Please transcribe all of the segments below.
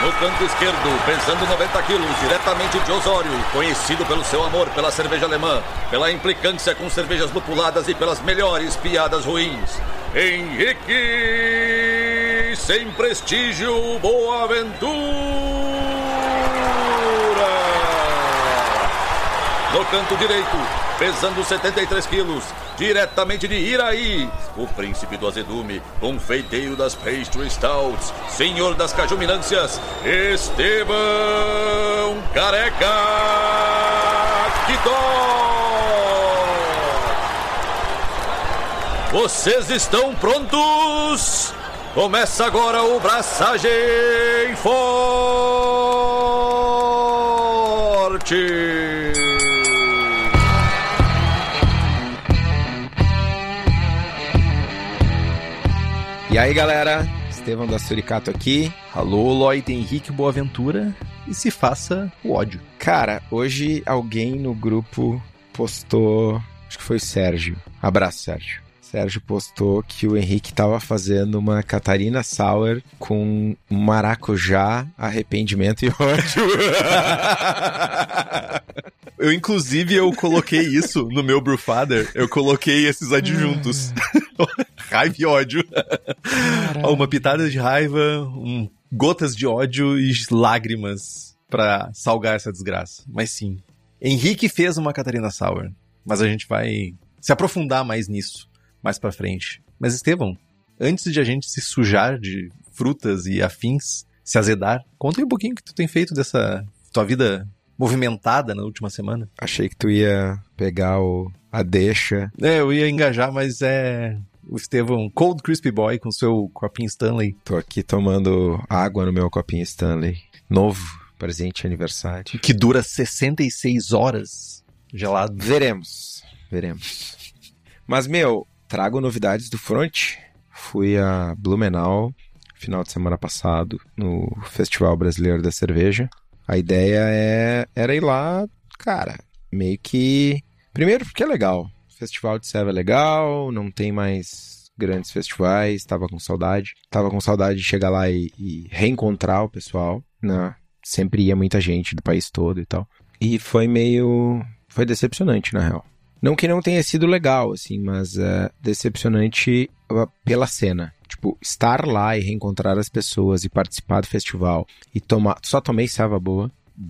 No canto esquerdo, pesando 90 quilos, diretamente de Osório, conhecido pelo seu amor pela cerveja alemã, pela implicância com cervejas lupuladas e pelas melhores piadas ruins. Henrique, sem prestígio, Boaventura. No canto direito, pesando 73 quilos, diretamente de Iraí, o príncipe do azedume, confeiteiro das pastry stouts, senhor das cajuminâncias, Estevão Careca Quitó. Vocês estão prontos? Começa agora o Braçagem Forte. E aí, galera, Estevão da Suricato aqui. Alô, Lloyd Henrique Boaventura. E se faça o ódio. Cara, hoje alguém no grupo postou, acho que foi o Sérgio. Abraço, Sérgio. Sérgio postou que o Henrique tava fazendo uma Catarina Sour com maracujá, arrependimento e ódio. Eu coloquei isso no meu Brewfather. Eu coloquei esses adjuntos. Raiva e ódio. Uma pitada de raiva, gotas de ódio e lágrimas pra salgar essa desgraça. Mas sim, Henrique fez uma Catarina Sour, mas a gente vai se aprofundar mais nisso mais pra frente. Mas Estevão, antes de a gente se sujar de frutas e afins, se azedar, conta aí um pouquinho o que tu tem feito dessa tua vida movimentada na última semana. Achei que tu ia pegar a deixa. Eu ia engajar, mas o Estevão, Cold Crispy Boy, com seu copinho Stanley. Tô aqui tomando água no meu copinho Stanley. Novo, presente de aniversário. Que dura 66 horas gelado. Veremos. Mas, trago novidades do front. Fui a Blumenau, final de semana passado, no Festival Brasileiro da Cerveja. A ideia era ir lá, cara, meio que... Primeiro porque é legal. Festival de Serva é legal, não tem mais grandes festivais, tava com saudade de chegar lá e reencontrar o pessoal, né? Sempre ia muita gente do país todo e tal. E foi decepcionante, na real. Não que não tenha sido legal, assim, mas decepcionante pela cena. Tipo, estar lá e reencontrar as pessoas e participar do festival e só tomei serva boa,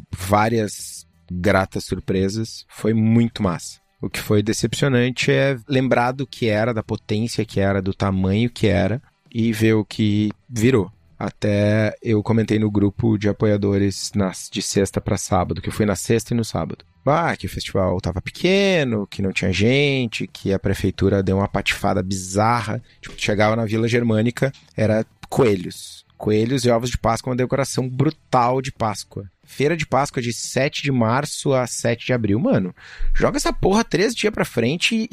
várias gratas surpresas, foi muito massa. O que foi decepcionante é lembrar do que era, da potência que era, do tamanho que era e ver o que virou. Até eu comentei no grupo de apoiadores de sexta para sábado, que eu fui na sexta e no sábado. Que o festival tava pequeno, que não tinha gente, que a prefeitura deu uma patifada bizarra. Tipo, chegava na Vila Germânica, era coelhos e ovos de Páscoa, uma decoração brutal de Páscoa. Feira de Páscoa de 7 de março a 7 de abril. Mano, joga essa porra 3 dias pra frente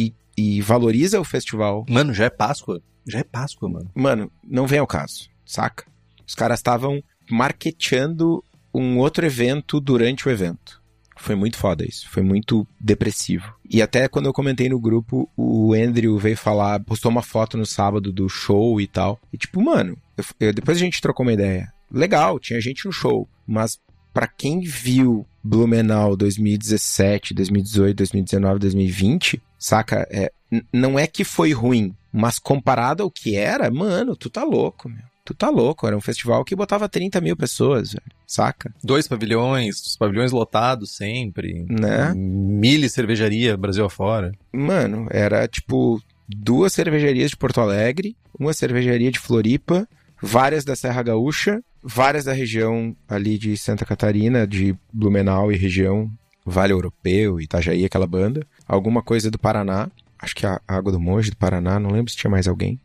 e valoriza o festival. Mano, já é Páscoa? Já é Páscoa, mano. Mano, não vem ao caso, saca? Os caras estavam marketeando um outro evento durante o evento. Foi muito foda isso, foi muito depressivo. E até quando eu comentei no grupo, o Andrew veio falar, postou uma foto no sábado do show e tal. E tipo, mano, depois a gente trocou uma ideia. Legal, tinha gente no show, mas pra quem viu Blumenau 2017, 2018, 2019, 2020, saca? Não é que foi ruim, mas comparado ao que era, mano, tu tá louco, meu. Tu tá louco, era um festival que botava 30 mil pessoas, velho, saca? 2 pavilhões, os pavilhões lotados sempre, né? Mille cervejaria Brasil afora. Mano, era tipo 2 cervejarias de Porto Alegre, uma cervejaria de Floripa, várias da Serra Gaúcha, várias da região ali de Santa Catarina, de Blumenau e região Vale Europeu, Itajaí, aquela banda, alguma coisa do Paraná, acho que a Água do Monge do Paraná, não lembro se tinha mais alguém.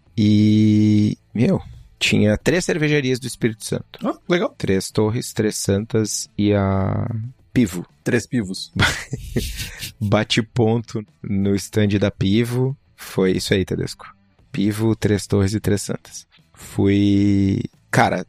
E, tinha 3 cervejarias do Espírito Santo. Legal. 3 Torres, 3 Santas e a Pivo. 3 Pivos. Bati ponto no stand da Pivo. Foi isso aí, Tedesco. Pivo, 3 Torres e 3 Santas. Fui... Cara,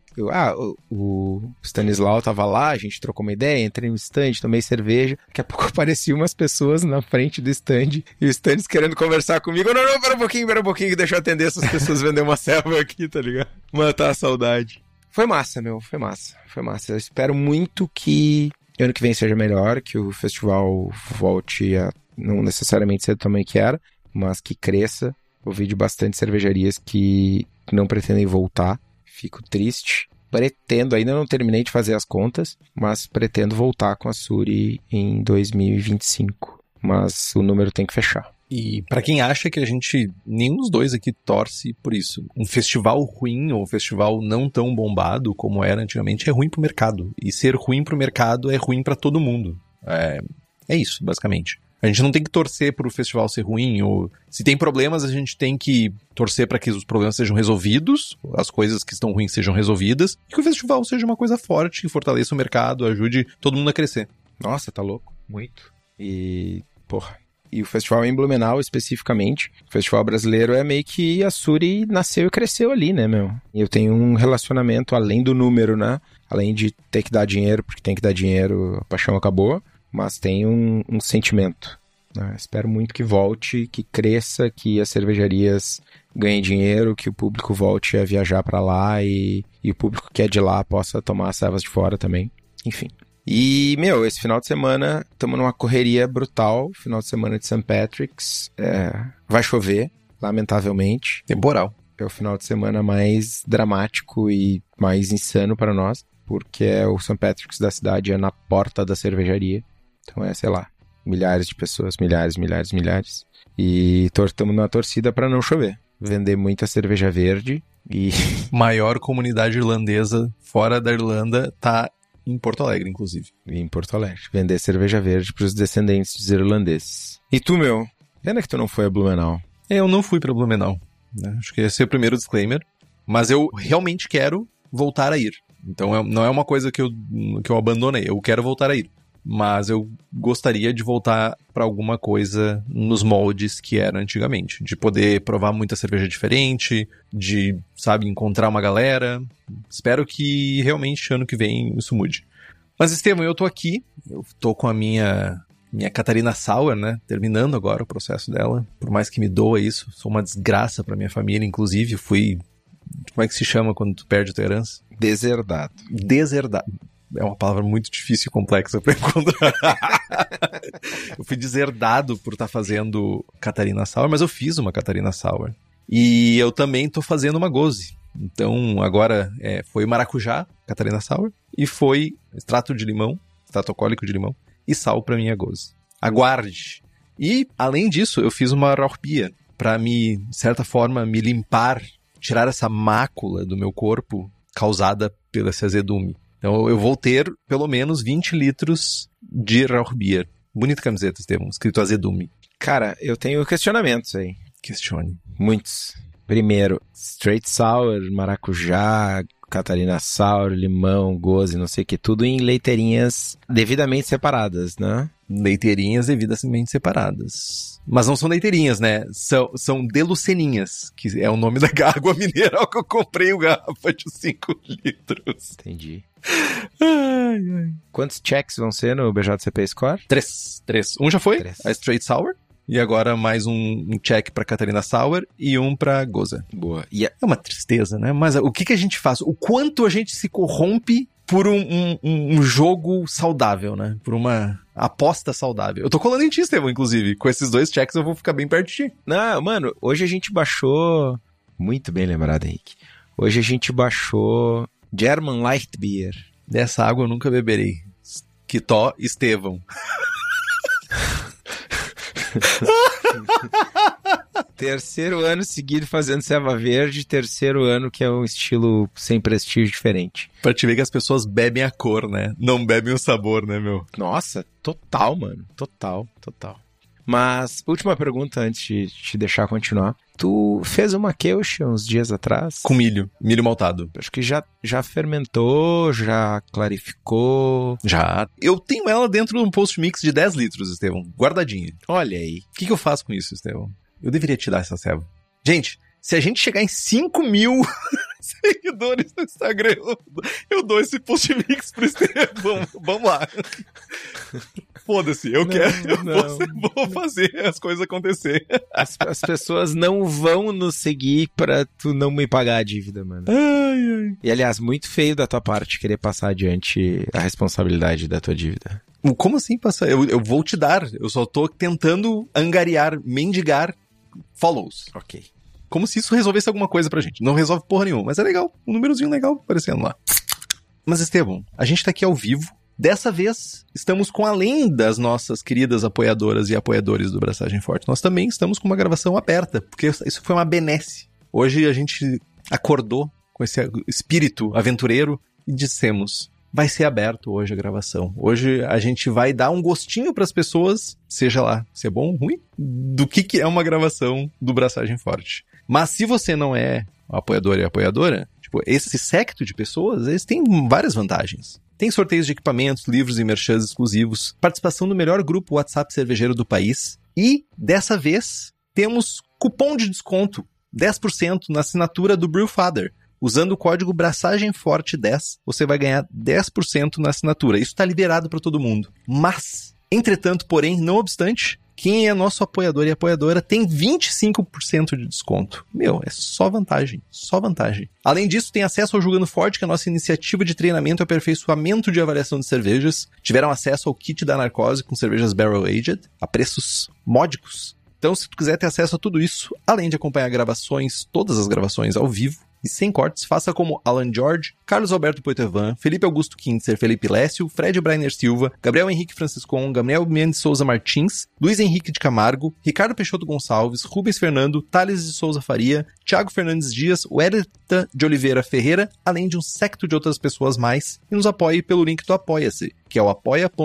o Stanislau tava lá, a gente trocou uma ideia, entrei no stand, tomei cerveja. Daqui a pouco apareciam umas pessoas na frente do stand, e o stand querendo conversar comigo. Não, pera um pouquinho, deixa eu atender essas pessoas, vender uma selva aqui, tá ligado? Matar a saudade. Foi massa, meu. Foi massa. Eu espero muito que ano que vem seja melhor, que o festival volte a não necessariamente ser do tamanho que era, mas que cresça. Ouvi de bastante cervejarias que não pretendem voltar. Fico triste. Pretendo, ainda não terminei de fazer as contas, mas pretendo voltar com a Suri em 2025. Mas o número tem que fechar. E pra quem acha que nenhum dos dois aqui torce por isso. Um festival ruim ou um festival não tão bombado como era antigamente é ruim pro mercado. E ser ruim pro mercado é ruim pra todo mundo. É isso, basicamente. A gente não tem que torcer pro festival ser ruim, ou se tem problemas, a gente tem que torcer para que os problemas sejam resolvidos, as coisas que estão ruins sejam resolvidas, e que o festival seja uma coisa forte, que fortaleça o mercado, ajude todo mundo a crescer. Nossa, tá louco. Muito. E o festival em Blumenau, especificamente, o festival brasileiro é meio que a Suri nasceu e cresceu ali, né, meu? Eu tenho um relacionamento além do número, né? Além de ter que dar dinheiro, porque tem que dar dinheiro, a paixão acabou. Mas tem um sentimento, né? Espero muito que volte, que cresça, que as cervejarias ganhem dinheiro, que o público volte a viajar para lá e o público que é de lá possa tomar as servas de fora também. Enfim. E, esse final de semana estamos numa correria brutal, final de semana de St. Patrick's. Vai chover, lamentavelmente. Temporal. É o final de semana mais dramático e mais insano para nós, porque o St. Patrick's da cidade é na porta da cervejaria. Então milhares de pessoas, milhares. E estamos na torcida para não chover. Vender muita cerveja verde e... Maior comunidade irlandesa fora da Irlanda tá em Porto Alegre, inclusive. Em Porto Alegre. Vender cerveja verde pros descendentes dos irlandeses. E tu, pena que tu não foi a Blumenau. Eu não fui pra Blumenau, né? Acho que esse é o primeiro disclaimer. Mas eu realmente quero voltar a ir. Então não é uma coisa que eu abandonei. Eu quero voltar a ir. Mas eu gostaria de voltar para alguma coisa nos moldes que era antigamente. De poder provar muita cerveja diferente, de, encontrar uma galera. Espero que realmente ano que vem isso mude. Mas, Estevão, eu tô aqui. Eu tô com a minha Catarina Sauer, né? Terminando agora o processo dela. Por mais que me doa isso, sou uma desgraça pra minha família. Inclusive, fui... Como é que se chama quando tu perde a tua herança? Deserdado. É uma palavra muito difícil e complexa pra encontrar. Eu fui deserdado por estar fazendo Catarina Sauer, mas eu fiz uma Catarina Sauer. E eu também tô fazendo uma Gose. Então, agora foi maracujá, Catarina Sauer, e foi extrato de limão, extrato alcoólico de limão, e sal pra minha Gose. Aguarde! E, além disso, eu fiz uma Rauchbier pra de certa forma, me limpar, tirar essa mácula do meu corpo causada pelo esse azedume. Então eu vou ter pelo menos 20 litros de Rauchbier. Bonita camiseta, Estevão, escrito azedume. Cara, eu tenho questionamentos aí. Questione. Muitos. Primeiro, straight sour, maracujá, Catarina Sour, limão, Gose, não sei o que, tudo em leiteirinhas devidamente separadas, né? Leiteirinhas devidamente separadas. Mas não são leiteirinhas, né? São deluceninhas, que é o nome da água mineral que eu comprei, o garrafa de 5 litros. Entendi. Ai. Quantos checks vão ser no BJCP Score? 3. Um já foi, 3. A Straight Sour. E agora mais um check pra Catarina Sauer e um pra Goza. Boa. É uma tristeza, né? Mas o que a gente faz? O quanto a gente se corrompe por um jogo saudável, né? Por uma aposta saudável. Eu tô colando em ti, Estevão, inclusive. Com esses 2 checks eu vou ficar bem perto de ti. Não, mano, hoje a gente baixou... Muito bem lembrado, Henrique. Hoje a gente baixou German Light Beer. Dessa água eu nunca beberei. Quitó Estevão. Terceiro ano seguido fazendo ceva verde, terceiro ano que é um estilo sem prestígio diferente. Pra te ver que as pessoas bebem a cor, né? Não bebem o sabor, né, meu? Nossa, total, mano. Total. Mas, última pergunta antes de te deixar continuar. Tu fez uma Kölsch uns dias atrás? Com milho maltado. Acho que já fermentou, já clarificou. Já. Eu tenho ela dentro de um post-mix de 10 litros, Estevão. Guardadinha. Olha aí. O que eu faço com isso, Estevão? Eu deveria te dar essa ceva. Gente, se a gente chegar em 5.000 seguidores no Instagram, eu dou esse post-mix pro Estevão. Vamos lá. foda-se, eu vou fazer as coisas acontecer. As pessoas não vão nos seguir pra tu não me pagar a dívida, mano. Ai. E, aliás, muito feio da tua parte querer passar adiante a responsabilidade da tua dívida. Como assim passar? Eu vou te dar, eu só tô tentando angariar, mendigar follows. Ok. Como se isso resolvesse alguma coisa pra gente. Não resolve porra nenhuma, mas é legal. Um númerozinho legal aparecendo lá. Mas, Estevão, a gente tá aqui ao vivo. Dessa vez, estamos com além das nossas queridas apoiadoras e apoiadores do Braçagem Forte. Nós também estamos com uma gravação aberta, porque isso foi uma benesse. Hoje a gente acordou com esse espírito aventureiro e dissemos... Vai ser aberto hoje a gravação. Hoje a gente vai dar um gostinho pras pessoas, seja lá se é bom ou ruim, do que é uma gravação do Braçagem Forte. Mas se você não é apoiador e apoiadora, tipo, esse séquito de pessoas, eles têm várias vantagens. Tem sorteios de equipamentos, livros e merchans exclusivos, participação no melhor grupo WhatsApp cervejeiro do país e, dessa vez, temos cupom de desconto, 10% na assinatura do Brewfather. Usando o código BraçagemForte10, você vai ganhar 10% na assinatura. Isso está liberado para todo mundo. Mas, entretanto, porém, não obstante, quem é nosso apoiador e apoiadora tem 25% de desconto. Meu, é só vantagem, só vantagem. Além disso, tem acesso ao Jogando Forte, que é a nossa iniciativa de treinamento e aperfeiçoamento de avaliação de cervejas. Tiveram acesso ao kit da Narcose com cervejas Barrel Aged, a preços módicos. Então, se tu quiser ter acesso a tudo isso, além de acompanhar gravações, todas as gravações ao vivo, e sem cortes, faça como Alan George, Carlos Alberto Poitevin, Felipe Augusto Kintzer, Felipe Lécio, Fred Brainer Silva, Gabriel Henrique Franciscon, Gabriel Mendes Souza Martins, Luiz Henrique de Camargo, Ricardo Peixoto Gonçalves, Rubens Fernando, Thales de Souza Faria, Thiago Fernandes Dias, Wellington de Oliveira Ferreira, além de um séquito de outras pessoas mais, e nos apoie pelo link do Apoia-se, que é o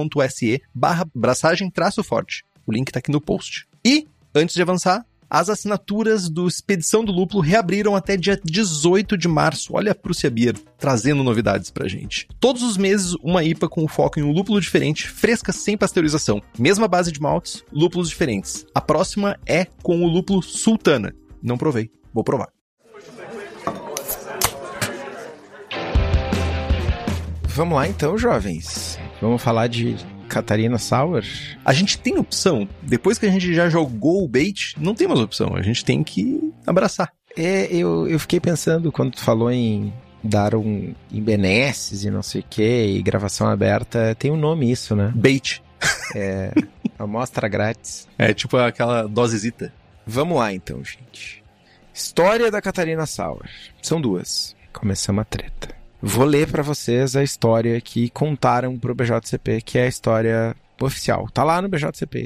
apoia.se/braçagem-forte. O link tá aqui no post. E, antes de avançar, as assinaturas do Expedição do Lúpulo reabriram até dia 18 de março. Olha a Prússia Beer trazendo novidades pra gente. Todos os meses, uma IPA com foco em um lúpulo diferente, fresca, sem pasteurização. Mesma base de maltes, lúpulos diferentes. A próxima é com o lúpulo Sultana. Não provei, vou provar. Vamos lá então, jovens. Vamos falar de Catarina Sour? A gente tem opção. Depois que a gente já jogou o bait, não tem mais opção. A gente tem que abraçar. Eu fiquei pensando quando tu falou em dar em benesses e não sei o que, e gravação aberta, tem um nome isso, né? Bait. É, amostra grátis. É tipo aquela dosezita. Vamos lá então, gente. História da Catarina Sour. São duas. Começamos a treta. Vou ler pra vocês a história que contaram pro BJCP, que é a história oficial. Tá lá no BJCP.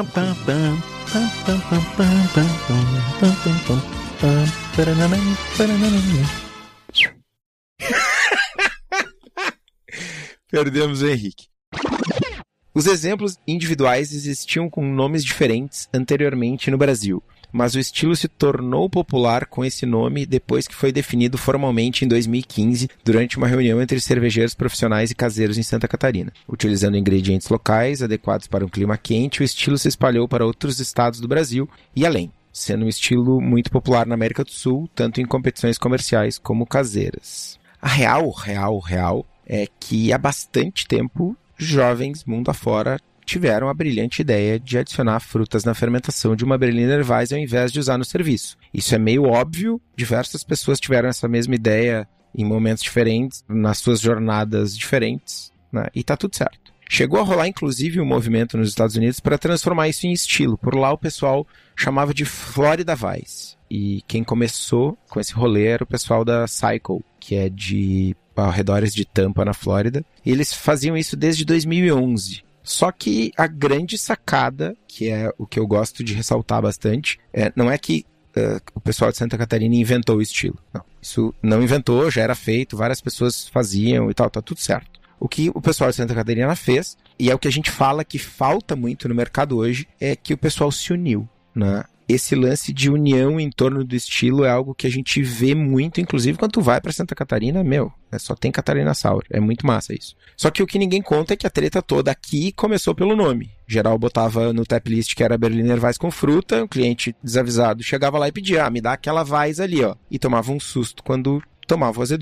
Perdemos o Henrique. Os exemplos individuais existiam com nomes diferentes anteriormente no Brasil, mas o estilo se tornou popular com esse nome depois que foi definido formalmente em 2015 durante uma reunião entre cervejeiros profissionais e caseiros em Santa Catarina. Utilizando ingredientes locais adequados para um clima quente, o estilo se espalhou para outros estados do Brasil e além, sendo um estilo muito popular na América do Sul, tanto em competições comerciais como caseiras. A real é que há bastante tempo, jovens mundo afora tiveram a brilhante ideia de adicionar frutas na fermentação de uma Berliner Weisse ao invés de usar no serviço. Isso é meio óbvio, diversas pessoas tiveram essa mesma ideia em momentos diferentes, nas suas jornadas diferentes, né? E tá tudo certo. Chegou a rolar inclusive um movimento nos Estados Unidos para transformar isso em estilo. Por lá o pessoal chamava de Florida Weisse. E quem começou com esse rolê era o pessoal da Cycle, que é de arredores de Tampa, na Flórida. E eles faziam isso desde 2011. Só que a grande sacada, que é o que eu gosto de ressaltar bastante, não é que o pessoal de Santa Catarina inventou o estilo. Não, isso não inventou, já era feito, várias pessoas faziam e tal, tá tudo certo. O que o pessoal de Santa Catarina fez, e é o que a gente fala que falta muito no mercado hoje, é que o pessoal se uniu, né? Esse lance de união em torno do estilo é algo que a gente vê muito, inclusive quando tu vai pra Santa Catarina, só tem Catarina Sour, é muito massa isso. Só que o que ninguém conta é que a treta toda aqui começou pelo nome. Geral botava no tap list que era Berliner Weisse com fruta, o cliente desavisado chegava lá e pedia, me dá aquela Weisse ali, ó. E tomava um susto quando tomava o azedume.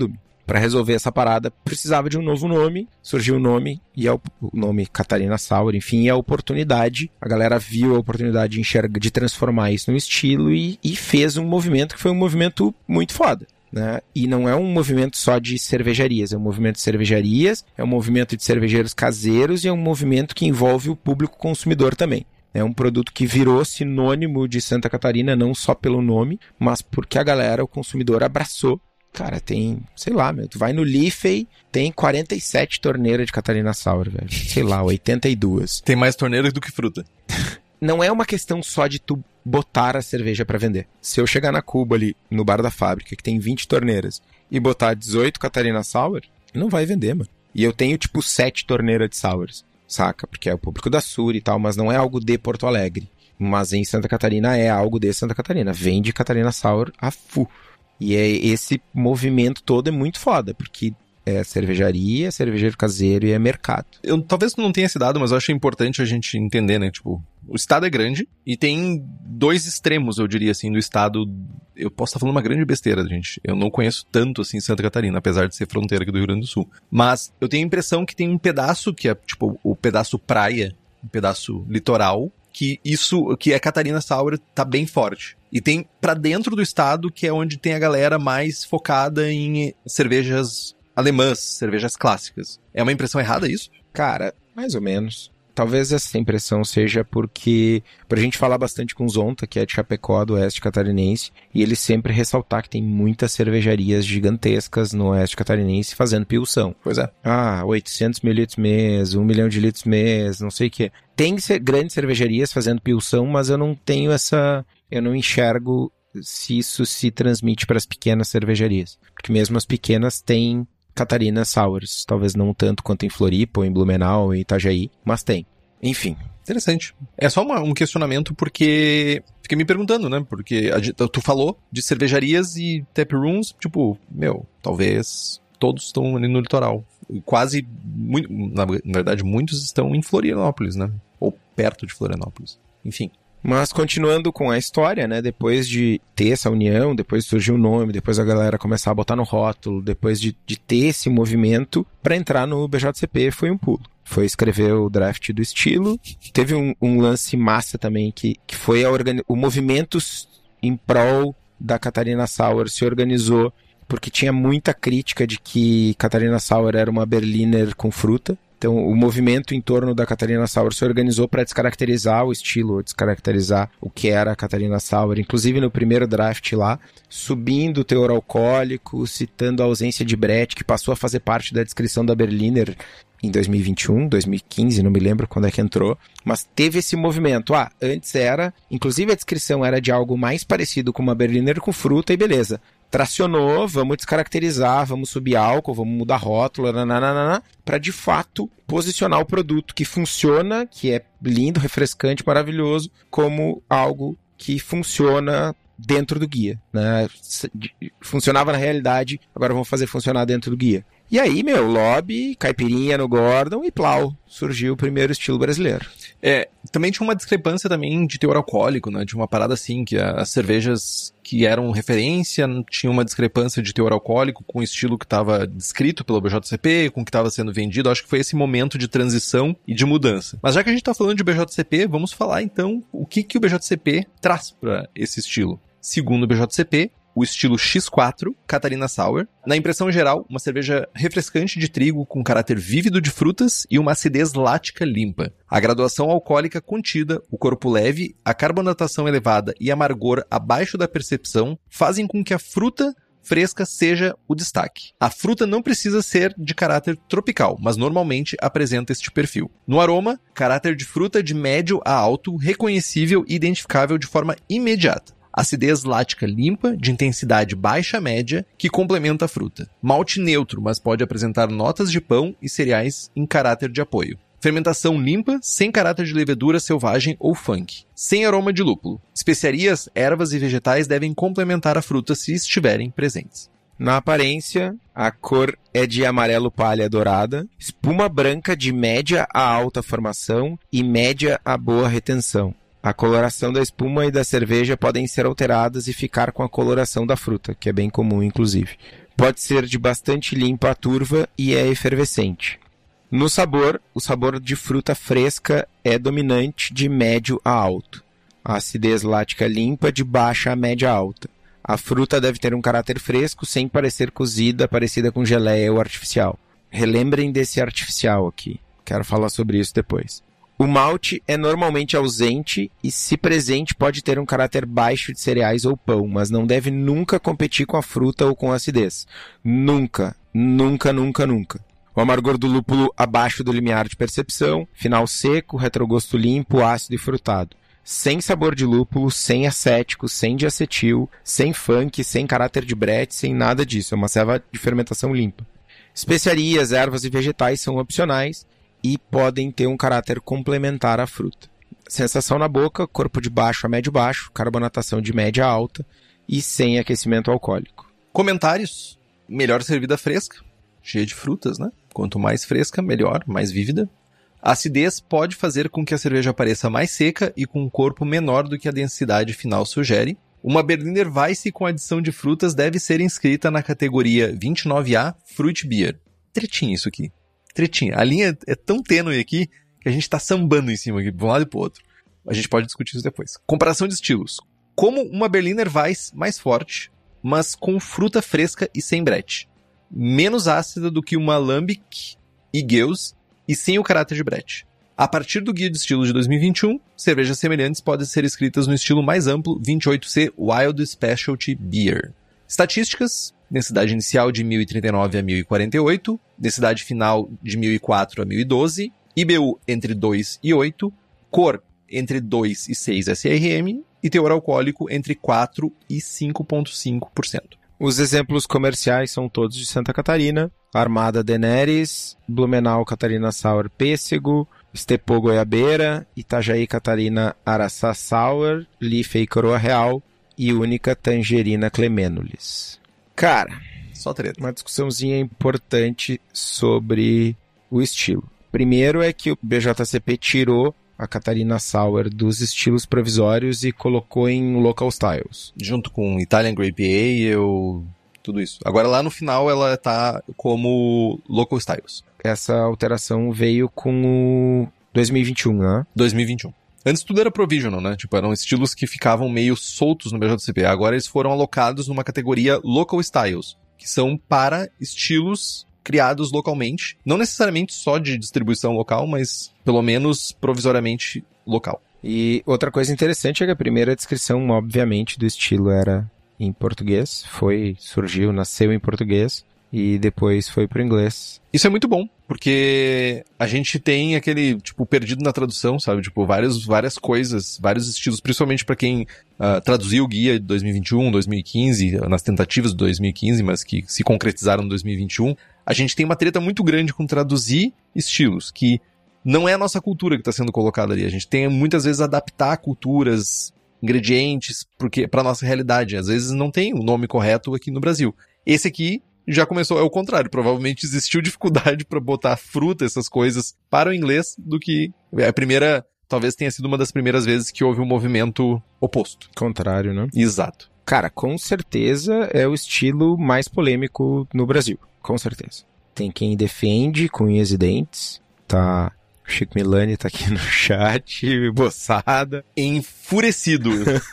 Para resolver essa parada, precisava de um novo nome, surgiu o nome, e o nome Catarina Sour, enfim, e a oportunidade, a galera viu a oportunidade de transformar isso num estilo e fez um movimento que foi um movimento muito foda. Né? E não é um movimento só de cervejarias, é um movimento de cervejarias, é um movimento de cervejeiros caseiros e é um movimento que envolve o público consumidor também. É um produto que virou sinônimo de Santa Catarina, não só pelo nome, mas porque a galera, o consumidor, abraçou. Cara, tem, sei lá, tu vai no Liffey, tem 47 torneiras de Catarina Sour, velho. Sei lá, 82. Tem mais torneiras do que fruta. Não é uma questão só de tu botar a cerveja pra vender. Se eu chegar na Cuba ali, no bar da fábrica, que tem 20 torneiras, e botar 18 Catarina Sour, não vai vender, mano. E eu tenho, 7 torneiras de Sours, saca? Porque é o público da Sur e tal, mas não é algo de Porto Alegre. Mas em Santa Catarina é algo de Santa Catarina. Vende Catarina Sour a full. E esse movimento todo é muito foda, porque é cervejaria, cervejeiro caseiro e é mercado. Talvez não tenha esse dado, mas eu acho importante a gente entender, né? O estado é grande e tem 2 extremos, eu diria assim, do estado. Eu posso estar falando uma grande besteira, gente. Eu não conheço tanto assim Santa Catarina, apesar de ser fronteira aqui do Rio Grande do Sul. Mas eu tenho a impressão que tem um pedaço que é, o pedaço praia, um pedaço litoral, que é Catarina Sour, tá bem forte. E tem pra dentro do estado, que é onde tem a galera mais focada em cervejas alemãs, cervejas clássicas. É uma impressão errada isso? Cara, mais ou menos. Talvez essa impressão seja porque, pra gente falar bastante com o Zonta, que é de Chapecó, do oeste catarinense, e ele sempre ressaltar que tem muitas cervejarias gigantescas no oeste catarinense fazendo pilção. Pois é. 800 mil litros mês, 1 milhão de litros mês, não sei o quê. Tem grandes cervejarias fazendo pilção, mas eu não tenho eu não enxergo se isso se transmite para as pequenas cervejarias. Porque mesmo as pequenas têm Catarina Sours, talvez não tanto quanto em Floripa, ou em Blumenau, ou em Itajaí, mas tem. Enfim. Interessante. É só um questionamento porque fiquei me perguntando, né? Porque tu falou de cervejarias e taprooms, talvez todos estão ali no litoral. Quase, na verdade, muitos estão em Florianópolis, né? Ou perto de Florianópolis. Enfim. Mas continuando com a história, né, depois de ter essa união, depois surgiu o nome, depois a galera começar a botar no rótulo, depois de ter esse movimento, para entrar no BJCP foi um pulo. Foi escrever o draft do estilo. Teve um lance massa também, que foi o movimento em prol da Catarina Sour se organizou, porque tinha muita crítica de que Catarina Sour era uma Berliner com fruta. Então, o movimento em torno da Catarina Sour se organizou para descaracterizar o estilo, descaracterizar o que era a Catarina Sour. Inclusive, no primeiro draft lá, subindo o teor alcoólico, citando a ausência de Brett, que passou a fazer parte da descrição da Berliner em 2021, 2015, não me lembro quando é que entrou. Mas teve esse movimento. Antes era... Inclusive, a descrição era de algo mais parecido com uma Berliner com fruta e beleza. Tracionou, vamos descaracterizar, vamos subir álcool, vamos mudar rótulo, para de fato posicionar o produto que funciona, que é lindo, refrescante, maravilhoso, como algo que funciona dentro do guia, né? Funcionava na realidade, agora vamos fazer funcionar dentro do guia. E aí, lobby, caipirinha no Gordon e plau. Surgiu o primeiro estilo brasileiro. Também tinha uma discrepância também de teor alcoólico, né? De uma parada assim, que as cervejas que eram referência tinham uma discrepância de teor alcoólico com o estilo que estava descrito pelo BJCP, com o que estava sendo vendido. Acho que foi esse momento de transição e de mudança. Mas já que a gente está falando de BJCP, vamos falar então o que o BJCP traz para esse estilo. Segundo o BJCP, o estilo X4, Catarina Sour. Na impressão geral, uma cerveja refrescante de trigo com caráter vívido de frutas e uma acidez lática limpa. A graduação alcoólica contida, o corpo leve, a carbonatação elevada e amargor abaixo da percepção fazem com que a fruta fresca seja o destaque. A fruta não precisa ser de caráter tropical, mas normalmente apresenta este perfil. No aroma, caráter de fruta de médio a alto, reconhecível e identificável de forma imediata. Acidez lática limpa, de intensidade baixa a média, que complementa a fruta. Malte neutro, mas pode apresentar notas de pão e cereais em caráter de apoio. Fermentação limpa, sem caráter de levedura selvagem ou funk. Sem aroma de lúpulo. Especiarias, ervas e vegetais devem complementar a fruta se estiverem presentes. Na aparência, a cor é de amarelo palha dourada, espuma branca de média a alta formação e média a boa retenção. A coloração da espuma e da cerveja podem ser alteradas e ficar com a coloração da fruta, que é bem comum, inclusive. Pode ser de bastante limpa a turva e é efervescente. No sabor, o sabor de fruta fresca é dominante de médio a alto. A acidez lática limpa de baixa a média alta. A fruta deve ter um caráter fresco sem parecer cozida, parecida com geleia ou artificial. Relembrem desse artificial aqui. Quero falar sobre isso depois. O malte é normalmente ausente e, se presente, pode ter um caráter baixo de cereais ou pão, mas não deve nunca competir com a fruta ou com a acidez. Nunca, nunca, nunca, nunca. O amargor do lúpulo abaixo do limiar de percepção, final seco, retrogosto limpo, ácido e frutado. Sem sabor de lúpulo, sem acético, sem diacetil, sem funk, sem caráter de brete, sem nada disso. É uma ceva de fermentação limpa. Especiarias, ervas e vegetais são opcionais e podem ter um caráter complementar à fruta. Sensação na boca, corpo de baixo a médio baixo, carbonatação de média a alta e sem aquecimento alcoólico. Comentários. Melhor servida fresca, cheia de frutas, né? Quanto mais fresca, melhor, mais vívida. A acidez pode fazer com que a cerveja pareça mais seca e com um corpo menor do que a densidade final sugere. Uma Berliner Weisse com adição de frutas deve ser inscrita na categoria 29A Fruit Beer. Tretinho isso aqui. Tretinho. A linha é tão tênue aqui que a gente tá sambando em cima aqui, de um lado e pro outro. A gente pode discutir isso depois. Comparação de estilos. Como uma Berliner Weisse mais forte, mas com fruta fresca e sem brete. Menos ácida do que uma Lambic e Gueuze e sem o caráter de brete. A partir do Guia de Estilos de 2021, cervejas semelhantes podem ser escritas no estilo mais amplo 28C Wild Specialty Beer. Estatísticas: densidade inicial de 1039 a 1048, densidade final de 1004 a 1012, IBU entre 2 e 8, cor entre 2 e 6 SRM e teor alcoólico entre 4 e 5,5%. Os exemplos comerciais são todos de Santa Catarina: Armada Daenerys, Blumenau Catarina Sour Pêssego, Stepô Goiabeira, Itajaí Catarina Araçá Sour, Liffey Coroa Real e Única Tangerina Clemênulis. Cara, só treta. Uma discussãozinha importante sobre o estilo. Primeiro é que o BJCP tirou a Catarina Sour dos estilos provisórios e colocou em Local Styles. Junto com Italian Grape Ale, tudo isso. Agora lá no final ela tá como Local Styles. Essa alteração veio com o 2021, né? 2021. Antes tudo era provisional, né? Tipo, eram estilos que ficavam meio soltos no BJCP. Agora eles foram alocados numa categoria Local Styles, que são para estilos criados localmente. Não necessariamente só de distribuição local, mas pelo menos provisoriamente local. E outra coisa interessante é que a primeira descrição, obviamente, do estilo era em português. Nasceu em português e depois foi pro inglês. Isso é muito bom, porque a gente tem aquele, tipo, perdido na tradução, sabe? Tipo, várias coisas, vários estilos, principalmente para quem traduziu o guia de 2021, 2015, nas tentativas de 2015, mas que se concretizaram em 2021. A gente tem uma treta muito grande com traduzir estilos, que não é a nossa cultura que está sendo colocada ali. A gente tem, muitas vezes, adaptar culturas, ingredientes, para a nossa realidade. Às vezes não tem o nome correto aqui no Brasil. Esse aqui já começou, é o contrário. Provavelmente existiu dificuldade para botar fruta, essas coisas, para o inglês, do que a primeira, talvez tenha sido uma das primeiras vezes que houve um movimento oposto. Contrário, né? Exato. Cara, com certeza é o estilo mais polêmico no Brasil. Com certeza. Tem quem defende com unhas e dentes. Tá. O Chico Milani tá aqui no chat, boçada. Enfurecido.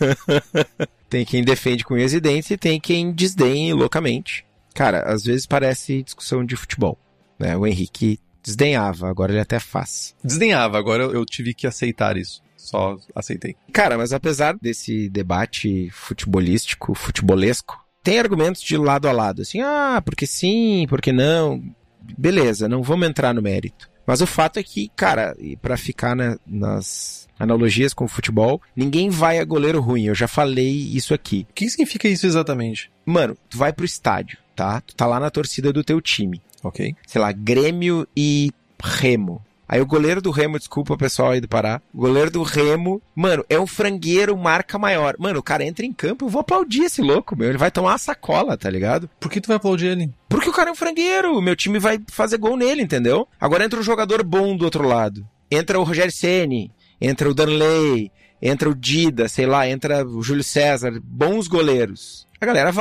Tem quem defende com unhas e dentes e tem quem desdenhe loucamente. Cara, às vezes parece discussão de futebol, né? O Henrique desdenhava, agora ele até faz. Desdenhava, agora eu tive que aceitar isso. Só aceitei. Cara, mas apesar desse debate futebolesco, tem argumentos de lado a lado, assim, porque sim, porque não, beleza, não vamos entrar no mérito. Mas o fato é que, cara, pra ficar nas analogias com o futebol, ninguém vai a goleiro ruim, eu já falei isso aqui. O que significa isso exatamente? Mano, tu vai pro estádio, tá? Tu tá lá na torcida do teu time. Ok. Sei lá, Grêmio e Remo. Aí o goleiro do Remo, desculpa o pessoal aí do Pará, o goleiro do Remo, mano, é um frangueiro marca maior. Mano, o cara entra em campo, eu vou aplaudir esse louco, meu. Ele vai tomar uma sacola, tá ligado? Por que tu vai aplaudir ele? Porque o cara é um frangueiro, o meu time vai fazer gol nele, entendeu? Agora entra um jogador bom do outro lado. Entra o Rogério Ceni, entra o Danley, entra o Dida, sei lá, entra o Júlio César, bons goleiros. A galera vai,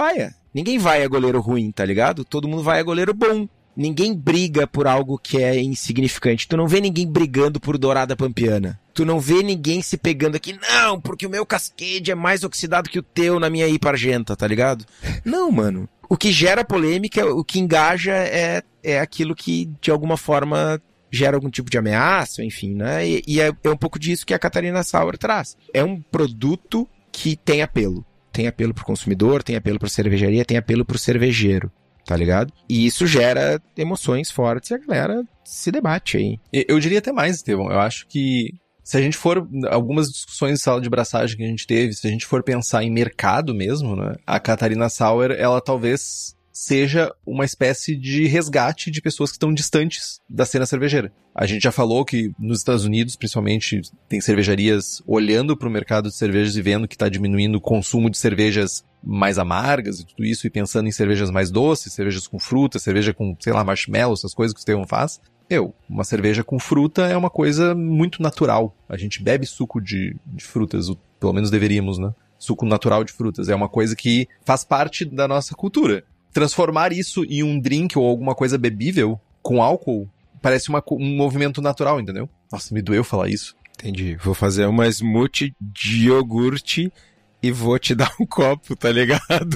Ninguém vai a goleiro ruim, tá ligado? Todo mundo vai a goleiro bom. Ninguém briga por algo que é insignificante. Tu não vê ninguém brigando por dourada pampiana. Tu não vê ninguém se pegando aqui, não, porque o meu Cascade é mais oxidado que o teu na minha IPA argenta, tá ligado? Não, mano. O que gera polêmica, o que engaja é aquilo que, de alguma forma, gera algum tipo de ameaça, enfim, né? E é um pouco disso que a Catarina Sour traz. É um produto que tem apelo. Tem apelo pro consumidor, tem apelo pra cervejaria, tem apelo pro cervejeiro. Tá ligado? E isso gera emoções fortes e a galera se debate aí. Eu diria até mais, Estevão. Eu acho que se a gente for... Algumas discussões de sala de braçagem que a gente teve, se a gente for pensar em mercado mesmo, né? A Catarina Sour, ela talvez seja uma espécie de resgate de pessoas que estão distantes da cena cervejeira. A gente já falou que nos Estados Unidos, principalmente, tem cervejarias olhando para o mercado de cervejas e vendo que está diminuindo o consumo de cervejas mais amargas e tudo isso, e pensando em cervejas mais doces, cervejas com fruta, cerveja com, sei lá, marshmallow, essas coisas que o Estevão faz. Uma cerveja com fruta é uma coisa muito natural. A gente bebe suco de frutas, pelo menos deveríamos, né? Suco natural de frutas. É uma coisa que faz parte da nossa cultura. Transformar isso em um drink ou alguma coisa bebível com álcool parece um movimento natural, entendeu? Nossa, me doeu falar isso. Entendi. Vou fazer uma smoothie de iogurte e vou te dar um copo, tá ligado?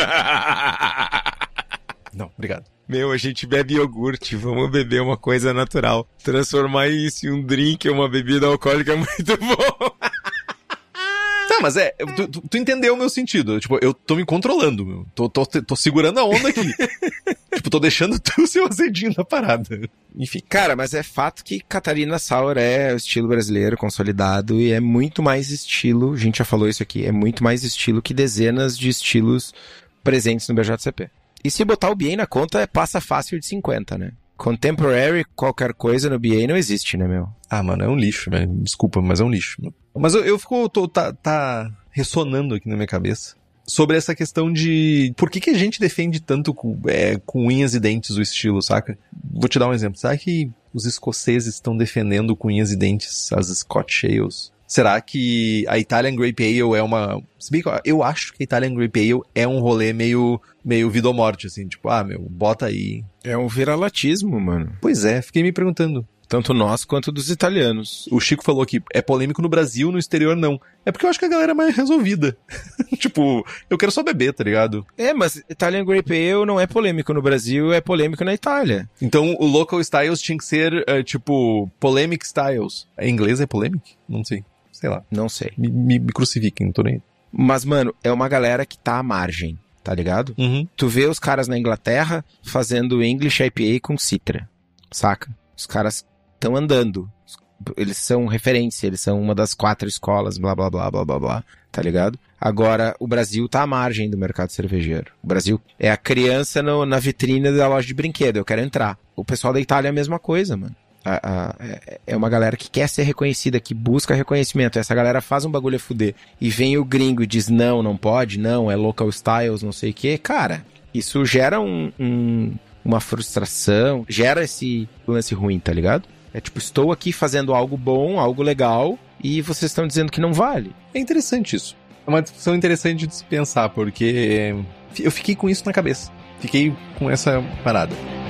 Não, obrigado. Meu, a gente bebe iogurte, vamos beber uma coisa natural. Transformar isso em um drink ou uma bebida alcoólica é muito bom. Tá, mas tu entendeu o meu sentido. Tipo, eu tô me controlando, meu. Tô segurando a onda aqui. Tipo, tô deixando o seu azedinho na parada. Enfim. Cara, mas é fato que Catarina Sour é o estilo brasileiro consolidado e é muito mais estilo, a gente já falou isso aqui, é muito mais estilo que dezenas de estilos presentes no BJCP. E se botar o BA na conta, passa fácil de 50, né? Contemporary, qualquer coisa no BA não existe, né, meu? Ah, mano, é um lixo, velho. Desculpa, mas é um lixo. Meu. Mas tá ressonando aqui na minha cabeça sobre essa questão de por que a gente defende tanto com unhas e dentes o estilo, saca? Vou te dar um exemplo. Será que os escoceses estão defendendo com unhas e dentes as Scotch Ales? Será que a Italian Grape Ale é uma... Se bem que eu acho que a Italian Grape Ale é um rolê meio vida ou morte, assim. Tipo, bota aí. É um viralatismo, mano. Pois é, fiquei me perguntando. Tanto nós quanto dos italianos. O Chico falou que é polêmico no Brasil, no exterior não. É porque eu acho que a galera é mais resolvida. Tipo, eu quero só beber, tá ligado? Mas Italian Grape Ale não é polêmico no Brasil, é polêmico na Itália. Então o Local Styles tinha que ser, Polemic Styles. Em inglês é polemic? Não sei. Sei lá. Não sei. Me crucifiquem, não tô nem... Mas, mano, é uma galera que tá à margem, tá ligado? Uhum. Tu vê os caras na Inglaterra fazendo English IPA com Citra, saca? Os caras estão andando. Eles são referência, eles são uma das 4 escolas, blá, blá, blá, blá, blá, blá, tá ligado? Agora, o Brasil tá à margem do mercado cervejeiro. O Brasil é a criança na vitrine da loja de brinquedo, eu quero entrar. O pessoal da Itália é a mesma coisa, mano. É uma galera que quer ser reconhecida, que busca reconhecimento. Essa galera faz um bagulho a fuder. E vem o gringo e diz, não pode, não, é local styles, não sei o quê. Cara, isso gera uma frustração, gera esse lance ruim, tá ligado? É tipo, estou aqui fazendo algo bom, algo legal, e vocês estão dizendo que não vale. É interessante isso. É uma discussão interessante de se pensar, porque eu fiquei com isso na cabeça. Fiquei com essa parada.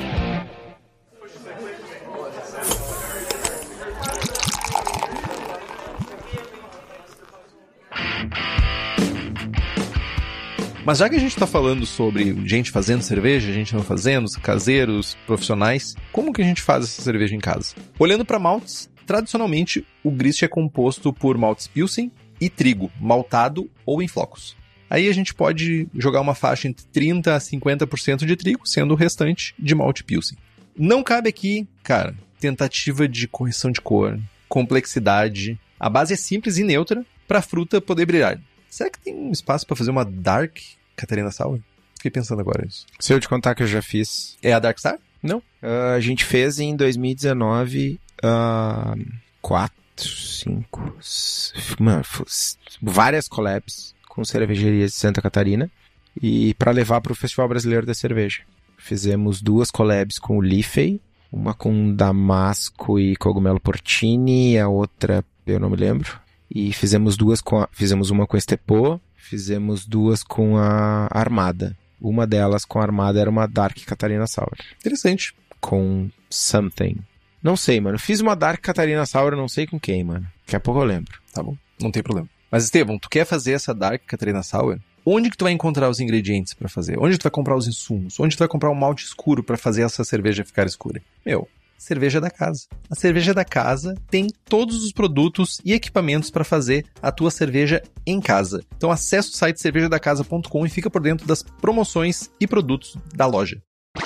Mas já que a gente tá falando sobre gente fazendo cerveja, gente não fazendo, caseiros, profissionais, como que a gente faz essa cerveja em casa? Olhando para maltes, tradicionalmente o grist é composto por maltes Pilsen e trigo, maltado ou em flocos. Aí a gente pode jogar uma faixa entre 30% a 50% de trigo, sendo o restante de malte Pilsen. Não cabe aqui, cara, tentativa de correção de cor, complexidade. A base é simples e neutra para a fruta poder brilhar. Será que tem um espaço para fazer uma Dark Catarina Sour? Fiquei pensando agora nisso. Se eu te contar que eu já fiz... É a Dark Star? Não. A gente fez em 2019 4, 5... Mano, várias collabs com cervejarias de Santa Catarina e para levar para o Festival Brasileiro da Cerveja. Fizemos 2 collabs com o Liffey, uma com Damasco e Cogumelo Porcini, a outra eu não me lembro. E fizemos uma com a Estepô, fizemos 2 com a Armada. Uma delas com armada era uma Dark Catarina Sour. Interessante. Com something. Não sei, mano. Fiz uma Dark Catarina Sour, não sei com quem, mano. Daqui a pouco eu lembro. Tá bom, não tem problema. Mas, Estevão, tu quer fazer essa Dark Catarina Sour? Onde que tu vai encontrar os ingredientes pra fazer? Onde tu vai comprar os insumos? Onde tu vai comprar um malte escuro pra fazer essa cerveja ficar escura? Cerveja da casa. A cerveja da casa tem todos os produtos e equipamentos para fazer a tua cerveja em casa. Então acessa o site cervejadacasa.com e fica por dentro das promoções e produtos da loja.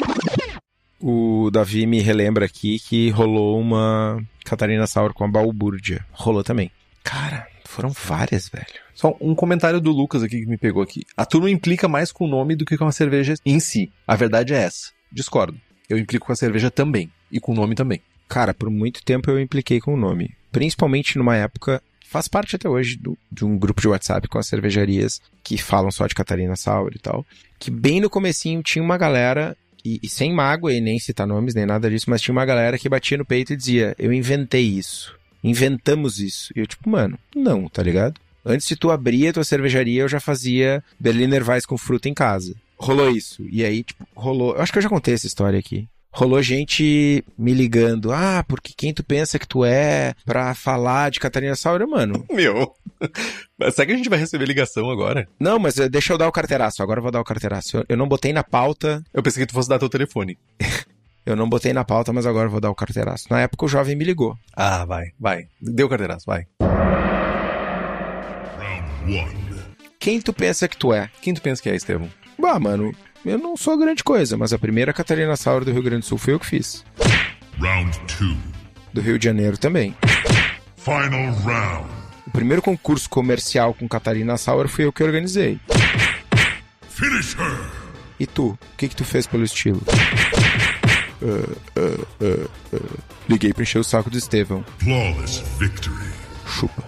O Davi me relembra aqui que rolou uma Catarina Sour com a Balbúrdia. Rolou também. Cara, foram várias, velho. Só um comentário do Lucas aqui que me pegou aqui. A turma implica mais com o nome do que com a cerveja em si. A verdade é essa. Discordo. Eu implico com a cerveja também. E com o nome também. Cara, por muito tempo eu impliquei com o nome. Principalmente numa época, faz parte até hoje de um grupo de WhatsApp com as cervejarias que falam só de Catarina Sour e tal. Que bem no comecinho tinha uma galera, e sem mágoa e nem citar nomes, nem nada disso, mas tinha uma galera que batia no peito e dizia, eu inventei isso. Inventamos isso. E eu tipo, mano, não, tá ligado? Antes de tu abrir a tua cervejaria, eu já fazia Berliner Weiss com fruta em casa. Rolou isso. E aí, tipo, rolou... Eu acho que eu já contei essa história aqui. Rolou gente me ligando, porque quem tu pensa que tu é pra falar de Catarina Sour, mano? Será que a gente vai receber ligação agora? Não, mas deixa eu dar o carteiraço, agora eu vou dar o carteiraço. Eu não botei na pauta... Eu pensei que tu fosse dar teu telefone. Eu não botei na pauta, mas agora eu vou dar o carteiraço. Na época o jovem me ligou. Ah, vai. Deu o carteiraço, vai. Quem tu pensa que tu é? Quem tu pensa que é, Estevão? Mano... Eu não sou grande coisa, mas a primeira Catarina Sour do Rio Grande do Sul foi eu que fiz. Round 2. Do Rio de Janeiro também. Final round. O primeiro concurso comercial com Catarina Sour foi eu que organizei. Finish her. E tu? O que tu fez pelo estilo? Liguei pra encher o saco do Estevão. Flawless victory. Chupa.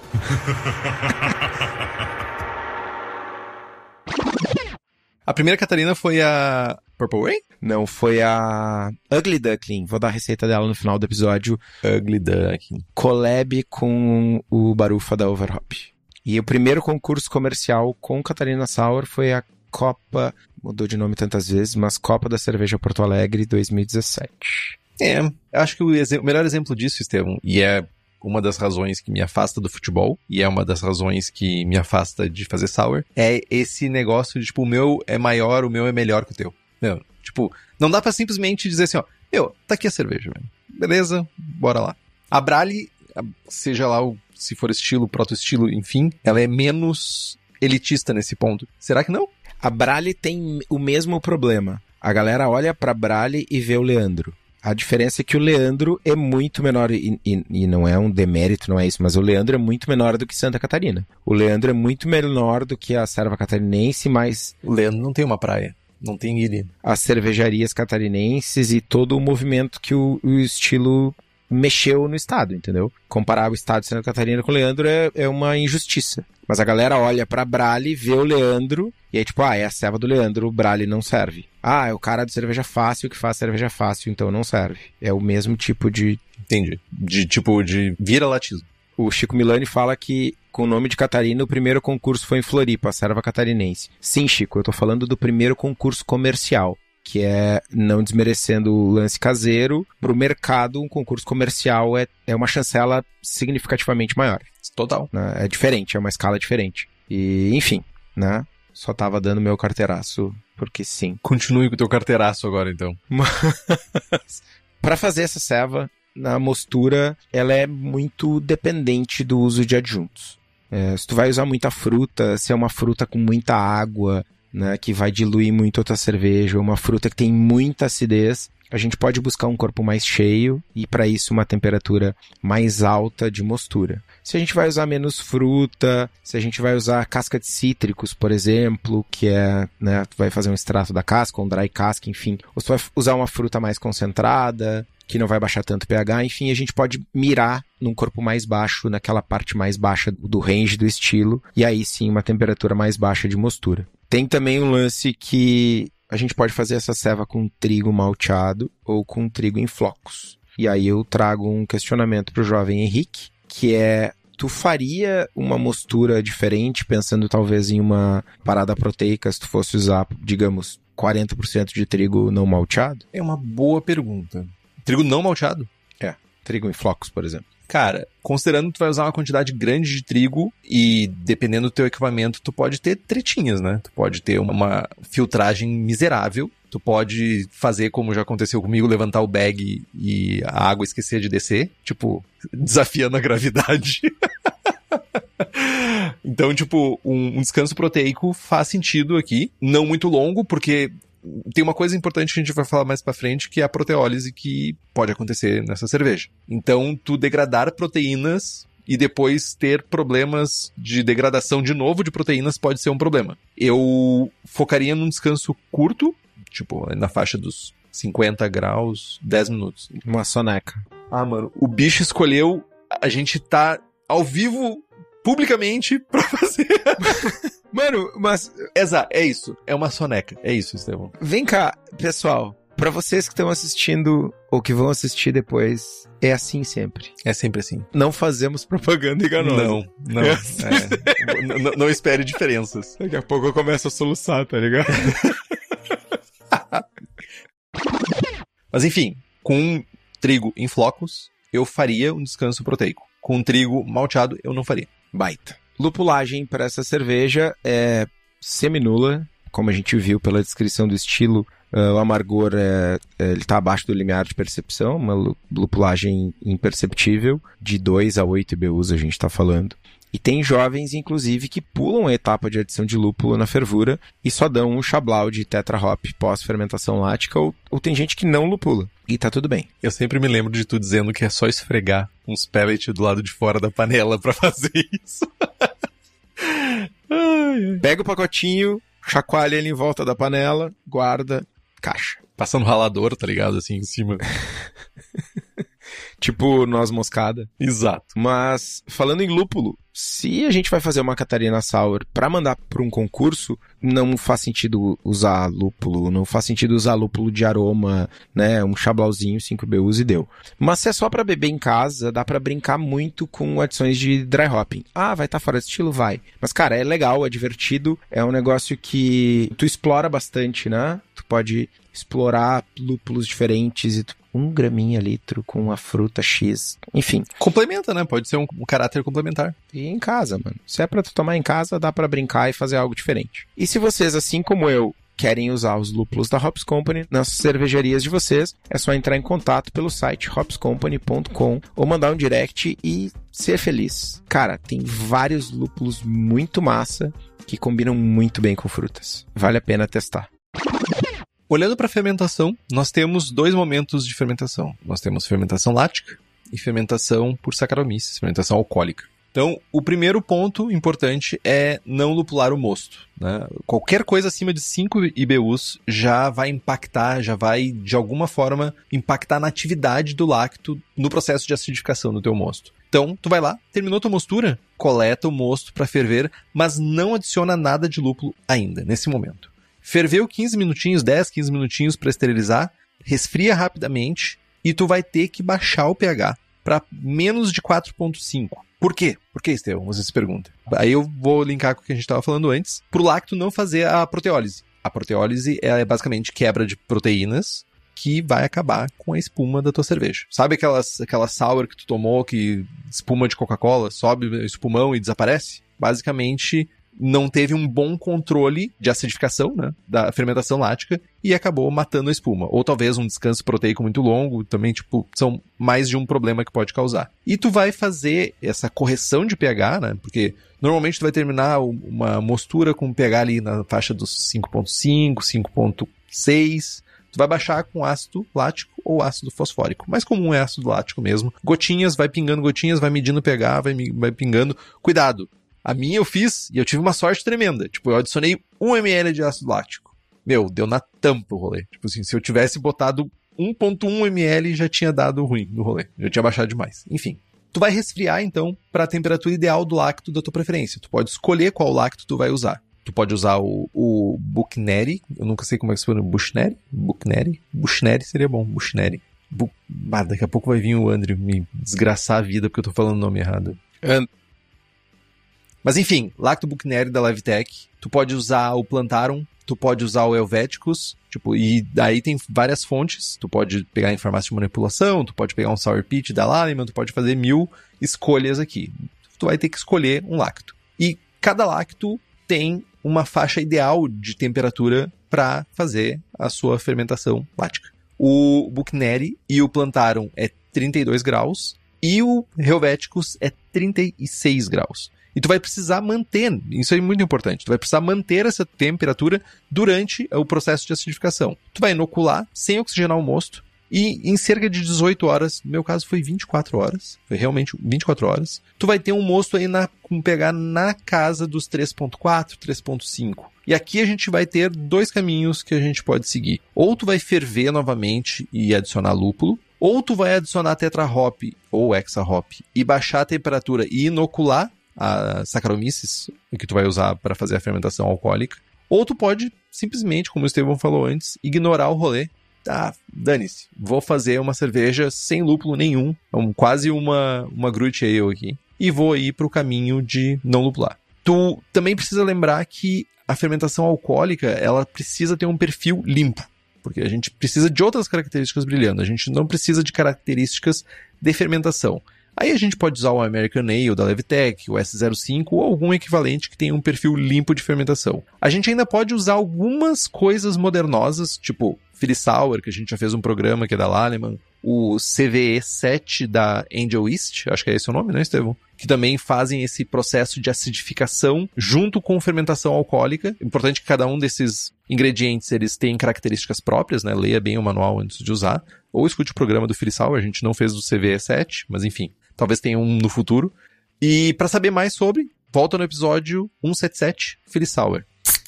A primeira Catarina foi a Purple Rain? Não, foi a Ugly Duckling. Vou dar a receita dela no final do episódio. Ugly Duckling. Collab com o Barufa da Overhop. E o primeiro concurso comercial com Catarina Sour foi a Copa, mudou de nome tantas vezes, mas Copa da Cerveja Porto Alegre 2017. Eu acho que o melhor exemplo disso, Estevão, e é uma das razões que me afasta do futebol, e é uma das razões que me afasta de fazer sour, é esse negócio de, tipo, o meu é maior, o meu é melhor que o teu. Não dá pra simplesmente dizer assim, tá aqui a cerveja, velho. Beleza, bora lá. A Brale, seja lá se for estilo, proto-estilo, enfim, ela é menos elitista nesse ponto. Será que não? A Brale tem o mesmo problema. A galera olha pra Brale e vê o Leandro. A diferença é que o Leandro é muito menor, e não é um demérito, não é isso, mas o Leandro é muito menor do que Santa Catarina. O Leandro é muito menor do que a Serva Catarinense, mas... O Leandro não tem uma praia, não tem ilha. As cervejarias catarinenses e todo o movimento que o estilo mexeu no estado, entendeu? Comparar o estado de Santa Catarina com o Leandro é uma injustiça. Mas a galera olha pra Brale, vê o Leandro, e aí tipo, é a ceva do Leandro, o Brale não serve. É o cara de cerveja fácil que faz cerveja fácil, então não serve. É o mesmo tipo de... Entendi. De vira-latismo. O Chico Milani fala que, com o nome de Catarina, o primeiro concurso foi em Floripa, a Serva Catarinense. Sim, Chico, eu tô falando do primeiro concurso comercial, que é, não desmerecendo o lance caseiro, pro mercado, um concurso comercial é uma chancela significativamente maior. Total. Né? É diferente, é uma escala diferente. E, enfim, né? Só tava dando meu carteiraço, porque sim. Continue com o teu carteiraço agora, então. Mas, pra fazer essa ceva, na mostura, ela é muito dependente do uso de adjuntos. Se tu vai usar muita fruta, se é uma fruta com muita água, né, que vai diluir muito a tua cerveja, ou uma fruta que tem muita acidez, a gente pode buscar um corpo mais cheio e, para isso, uma temperatura mais alta de mostura. Se a gente vai usar menos fruta, se a gente vai usar casca de cítricos, por exemplo, que é, né, tu vai fazer um extrato da casca, um dry cask, enfim, ou tu vai usar uma fruta mais concentrada, que não vai baixar tanto pH, enfim, a gente pode mirar num corpo mais baixo, naquela parte mais baixa do range do estilo, e aí sim uma temperatura mais baixa de mostura. Tem também um lance que a gente pode fazer essa ceva com trigo malteado ou com trigo em flocos. E aí eu trago um questionamento para o jovem Henrique, que é, tu faria uma mostura diferente, pensando talvez em uma parada proteica, se tu fosse usar, digamos, 40% de trigo não malteado? É uma boa pergunta. Trigo não malteado? Trigo em flocos, por exemplo. Cara, considerando que tu vai usar uma quantidade grande de trigo e dependendo do teu equipamento, tu pode ter tretinhas, né? Tu pode ter uma filtragem miserável. Tu pode fazer como já aconteceu comigo, levantar o bag e a água esquecer de descer. Tipo, desafiando a gravidade. Então, tipo, um descanso proteico faz sentido aqui. Não muito longo, porque tem uma coisa importante que a gente vai falar mais pra frente, que é a proteólise que pode acontecer nessa cerveja. Então, tu degradar proteínas e depois ter problemas de degradação de novo de proteínas pode ser um problema. Eu focaria num descanso curto, tipo, na faixa dos 50 graus, 10 minutos. Uma soneca. Ah, mano, o bicho escolheu, a gente tá ao vivo publicamente pra fazer. Mano, mas... Exato, é isso. É uma soneca. É isso, Estevão. Vem cá, pessoal. Pra vocês que estão assistindo ou que vão assistir depois, é assim sempre. É sempre assim. Não fazemos propaganda enganosa. Não. Não espere diferenças. Daqui a pouco eu começo a soluçar, tá ligado? Mas enfim, com trigo em flocos, eu faria um descanso proteico. Com trigo malteado, eu não faria. Baita. Lupulagem para essa cerveja é seminula, como a gente viu pela descrição do estilo. O amargor ele tá abaixo do limiar de percepção, uma lupulagem imperceptível, de 2 a 8 IBUs a gente tá falando. E tem jovens, inclusive, que pulam a etapa de adição de lúpulo na fervura e só dão um chablau de tetra hop pós-fermentação lática, ou tem gente que não lupula. E tá tudo bem. Eu sempre me lembro de tu dizendo que é só esfregar uns pellets do lado de fora da panela pra fazer isso. Pega o pacotinho, chacoalha ele em volta da panela, guarda, caixa. Passa no ralador, tá ligado? Assim, em cima. Tipo noz moscada. Exato. Mas, falando em lúpulo, se a gente vai fazer uma Catarina Sour pra mandar pra um concurso, não faz sentido usar lúpulo, não faz sentido usar lúpulo de aroma, né, um chablauzinho, 5 BUs e deu. Mas se é só pra beber em casa, dá pra brincar muito com adições de dry hopping. Ah, vai estar fora de estilo? Vai. Mas, cara, é legal, é divertido, é um negócio que tu explora bastante, né? Tu pode explorar lúpulos diferentes e 1 graminha litro com a fruta X, enfim. Complementa, né? Pode ser um caráter complementar. E em casa, mano. Se é pra tu tomar em casa, dá pra brincar e fazer algo diferente. E se vocês, assim como eu, querem usar os lúpulos da Hops Company nas cervejarias de vocês, é só entrar em contato pelo site hopscompany.com ou mandar um direct e ser feliz. Cara, tem vários lúpulos muito massa que combinam muito bem com frutas. Vale a pena testar. Olhando para a fermentação, nós temos 2 momentos de fermentação. Nós temos fermentação lática e fermentação por Saccharomyces, fermentação alcoólica. Então, o primeiro ponto importante é não lupular o mosto, né? Qualquer coisa acima de 5 IBUs já vai impactar, já vai, de alguma forma, impactar na atividade do lacto no processo de acidificação do teu mosto. Então, tu vai lá, terminou tua mostura, coleta o mosto para ferver, mas não adiciona nada de lúpulo ainda, nesse momento. Ferveu 15 minutinhos, 10, 15 minutinhos para esterilizar, resfria rapidamente e tu vai ter que baixar o pH para menos de 4,5. Por quê? Por que, Estevão? Você se pergunta. Aí eu vou linkar com o que a gente estava falando antes, pro lacto não fazer a proteólise. A proteólise é basicamente quebra de proteínas que vai acabar com a espuma da tua cerveja. Sabe aquela sour que tu tomou, que espuma de Coca-Cola, sobe o espumão e desaparece? Basicamente, não teve um bom controle de acidificação, né, da fermentação lática e acabou matando a espuma. Ou talvez um descanso proteico muito longo, também, tipo, são mais de um problema que pode causar. E tu vai fazer essa correção de pH, né, porque normalmente tu vai terminar uma mostura com pH ali na faixa dos 5.5, 5.6... Tu vai baixar com ácido lático ou ácido fosfórico. Mais comum é ácido lático mesmo. Gotinhas, vai pingando gotinhas, vai medindo o pH, vai pingando. Cuidado! A minha eu fiz e eu tive uma sorte tremenda. Tipo, eu adicionei 1 ml de ácido lático. Meu, deu na tampa o rolê. Tipo assim, se eu tivesse botado 1.1 ml já tinha dado ruim no rolê. Já tinha baixado demais. Enfim. Tu vai resfriar, então, para a temperatura ideal do lacto da tua preferência. Tu pode escolher qual lacto tu vai usar. Tu pode usar o Buchneri. Eu nunca sei como é que se fala. Buchneri? Buchneri? Buchneri seria bom. Buchneri. Daqui a pouco vai vir o Andrew me desgraçar a vida porque eu tô falando o nome errado. Mas enfim, Lacto Buchneri da Levitec. Tu pode usar o Plantarum, tu pode usar o Helveticus, tipo, e daí tem várias fontes, tu pode pegar em farmácia de manipulação, tu pode pegar um Sour Peat da Lallemand, tu pode fazer 1000 escolhas aqui. Tu vai ter que escolher um lacto. E cada lacto tem uma faixa ideal de temperatura para fazer a sua fermentação lática. O Buchneri e o Plantarum é 32 graus e o Helveticus é 36 graus. E tu vai precisar manter, isso é muito importante, tu vai precisar manter essa temperatura durante o processo de acidificação. Tu vai inocular sem oxigenar o mosto e em cerca de 18 horas, no meu caso foi 24 horas, foi realmente 24 horas, tu vai ter um mosto aí com pH na casa dos 3.4, 3.5. E aqui a gente vai ter dois caminhos que a gente pode seguir. Ou tu vai ferver novamente e adicionar lúpulo, ou tu vai adicionar tetra hop ou hexa hop e baixar a temperatura e inocular a Saccharomyces, que tu vai usar para fazer a fermentação alcoólica. Ou tu pode simplesmente, como o Estevão falou antes, ignorar o rolê. Ah, dane-se, vou fazer uma cerveja sem lúpulo nenhum, quase uma Gruit Ale aqui, e vou ir para o caminho de não lupular. Tu também precisa lembrar que a fermentação alcoólica, ela precisa ter um perfil limpo, porque a gente precisa de outras características brilhando, a gente não precisa de características de fermentação. Aí a gente pode usar o American Ale da Levitec, o S05 ou algum equivalente que tenha um perfil limpo de fermentação. A gente ainda pode usar algumas coisas modernosas, tipo Philly Sour, que a gente já fez um programa que é da Lallemand, o CVE7 da Angel East, acho que é esse o nome, né, Estevão? Que também fazem esse processo de acidificação junto com fermentação alcoólica. Importante que cada um desses ingredientes, eles têm características próprias, né? Leia bem o manual antes de usar. Ou escute o programa do Philly Sour, a gente não fez do CVE7, mas enfim, talvez tenha um no futuro. E para saber mais sobre, volta no episódio 177, Philly Sour.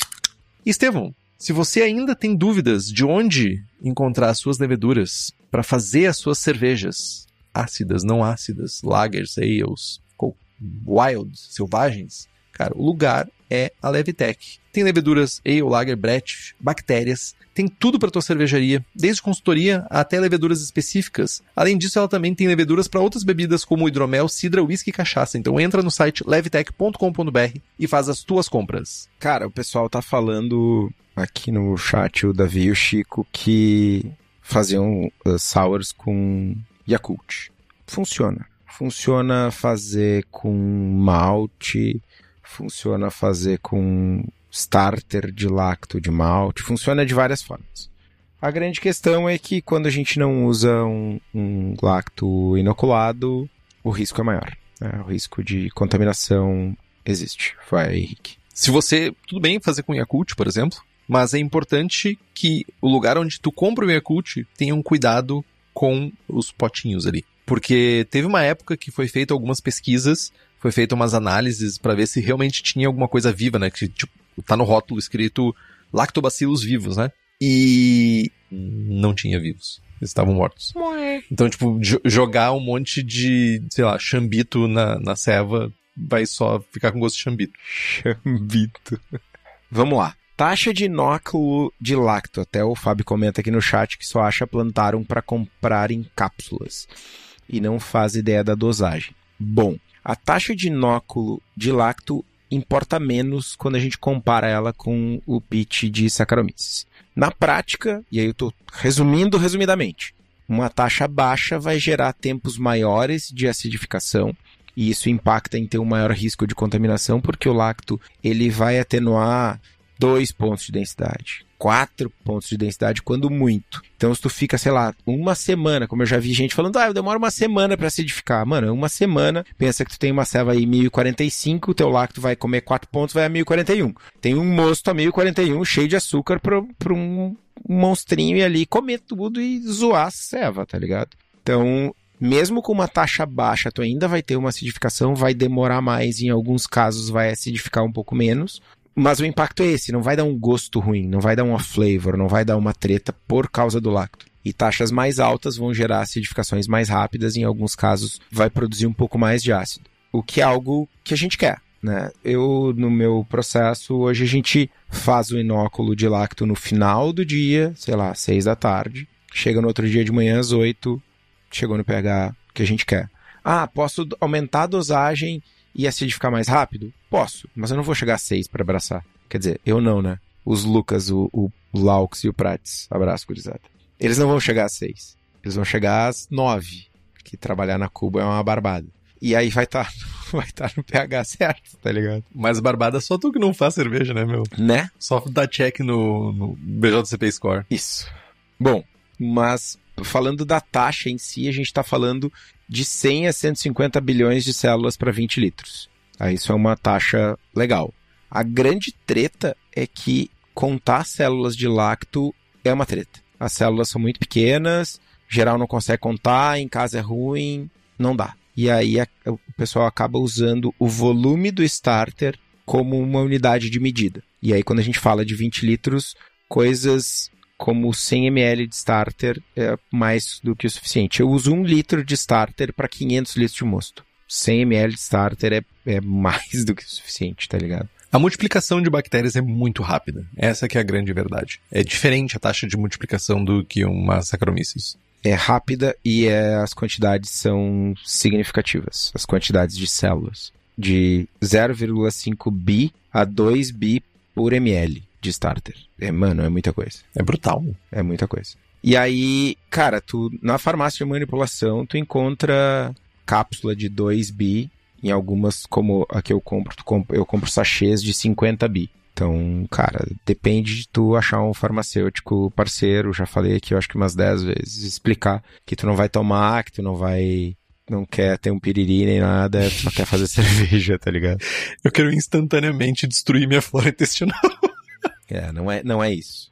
E, Estevão, se você ainda tem dúvidas de onde encontrar as suas leveduras para fazer as suas cervejas ácidas, não ácidas, lagers, ales, wilds, selvagens, cara, o lugar é a Levitec. Tem leveduras ale, lager, brett, bactérias, tem tudo para tua cervejaria, desde consultoria até leveduras específicas. Além disso, ela também tem leveduras para outras bebidas como hidromel, cidra, whisky e cachaça. Então entra no site levitec.com.br e faz as tuas compras. Cara, o pessoal tá falando aqui no chat, o Davi e o Chico, que faziam sours com Yakult. Funciona. Funciona fazer com malte, funciona fazer com starter de lacto de malte, funciona de várias formas. A grande questão é que quando a gente não usa um lacto inoculado, o risco é maior. Né? O risco de contaminação existe. Vai, Henrique. Se você, tudo bem fazer com Yakult, por exemplo, mas é importante que o lugar onde tu compra o Yakult tenha um cuidado com os potinhos ali. Porque teve uma época que foi feita algumas pesquisas, foi feita umas análises para ver se realmente tinha alguma coisa viva, né? Que tipo, tá no rótulo escrito lactobacillus vivos, né? E não tinha vivos. Eles estavam mortos. Então, tipo, jogar um monte de, sei lá, chambito na ceva vai só ficar com gosto de chambito. Chambito. Vamos lá. Taxa de inóculo de lacto. Até o Fábio comenta aqui no chat que só acha Plantarum para comprar em cápsulas. E não faz ideia da dosagem. Bom, a taxa de inóculo de lacto importa menos quando a gente compara ela com o pitch de Saccharomyces. Na prática, e aí eu estou resumindo resumidamente, uma taxa baixa vai gerar tempos maiores de acidificação e isso impacta em ter um maior risco de contaminação porque o lacto ele vai atenuar 2 pontos de densidade, 4 pontos de densidade, quando muito. Então, se tu fica, sei lá, uma semana, como eu já vi gente falando, eu demoro uma semana para acidificar. Mano, uma semana, pensa que tu tem uma ceva aí 1045, o teu lacto vai comer 4 pontos, vai a 1041. Tem um mosto a 1041 cheio de açúcar pra um monstrinho ir ali comer tudo e zoar a ceva, tá ligado? Então, mesmo com uma taxa baixa, tu ainda vai ter uma acidificação, vai demorar mais, em alguns casos vai acidificar um pouco menos. Mas o impacto é esse, não vai dar um gosto ruim, não vai dar um off-flavor, não vai dar uma treta por causa do lacto. E taxas mais altas vão gerar acidificações mais rápidas, em alguns casos vai produzir um pouco mais de ácido. O que é algo que a gente quer, né? No meu processo, hoje a gente faz o inóculo de lacto no final do dia, sei lá, 6 da tarde, chega no outro dia de manhã às 8, chegou no pH que a gente quer. Posso aumentar a dosagem e acidificar mais rápido? Posso, mas eu não vou chegar a 6 para abraçar. Quer dizer, eu não, né? os Lucas, o Laux e o Prates. Abraço, gurizada. Eles não vão chegar a 6. Eles vão chegar às 9. Porque trabalhar na Cuba é uma barbada. E aí vai estar no pH certo, tá ligado? Mas barbada só tu que não faz cerveja, né, meu? Né? Só dá check no BJCP Score. Isso. Bom, mas falando da taxa em si, a gente está falando de 100 a 150 bilhões de células para 20 litros. Aí isso é uma taxa legal. A grande treta é que contar células de lacto é uma treta. As células são muito pequenas, geral não consegue contar, em casa é ruim, não dá. E aí o pessoal acaba usando o volume do starter como uma unidade de medida. E aí quando a gente fala de 20 litros, coisas como 100 ml de starter é mais do que o suficiente. Eu uso 1 litro de starter para 500 litros de mosto. 100 ml de starter é mais do que o suficiente, tá ligado? A multiplicação de bactérias é muito rápida. Essa que é a grande verdade. É diferente a taxa de multiplicação do que uma Saccharomyces. É rápida e as quantidades são significativas. As quantidades de células. De 0,5 bi a 2 bi por ml de starter. Mano, é muita coisa. É brutal. É muita coisa. E aí, cara, na farmácia de manipulação, tu encontra cápsula de 2 bi. Em algumas, como a que eu compro sachês de 50 bi. Então, cara, depende de tu achar um farmacêutico parceiro, já falei aqui, eu acho que umas 10 vezes, explicar que tu não vai tomar, que tu não quer ter um piriri nem nada, só quer fazer cerveja, tá ligado? Eu quero instantaneamente destruir minha flora intestinal. Não é isso.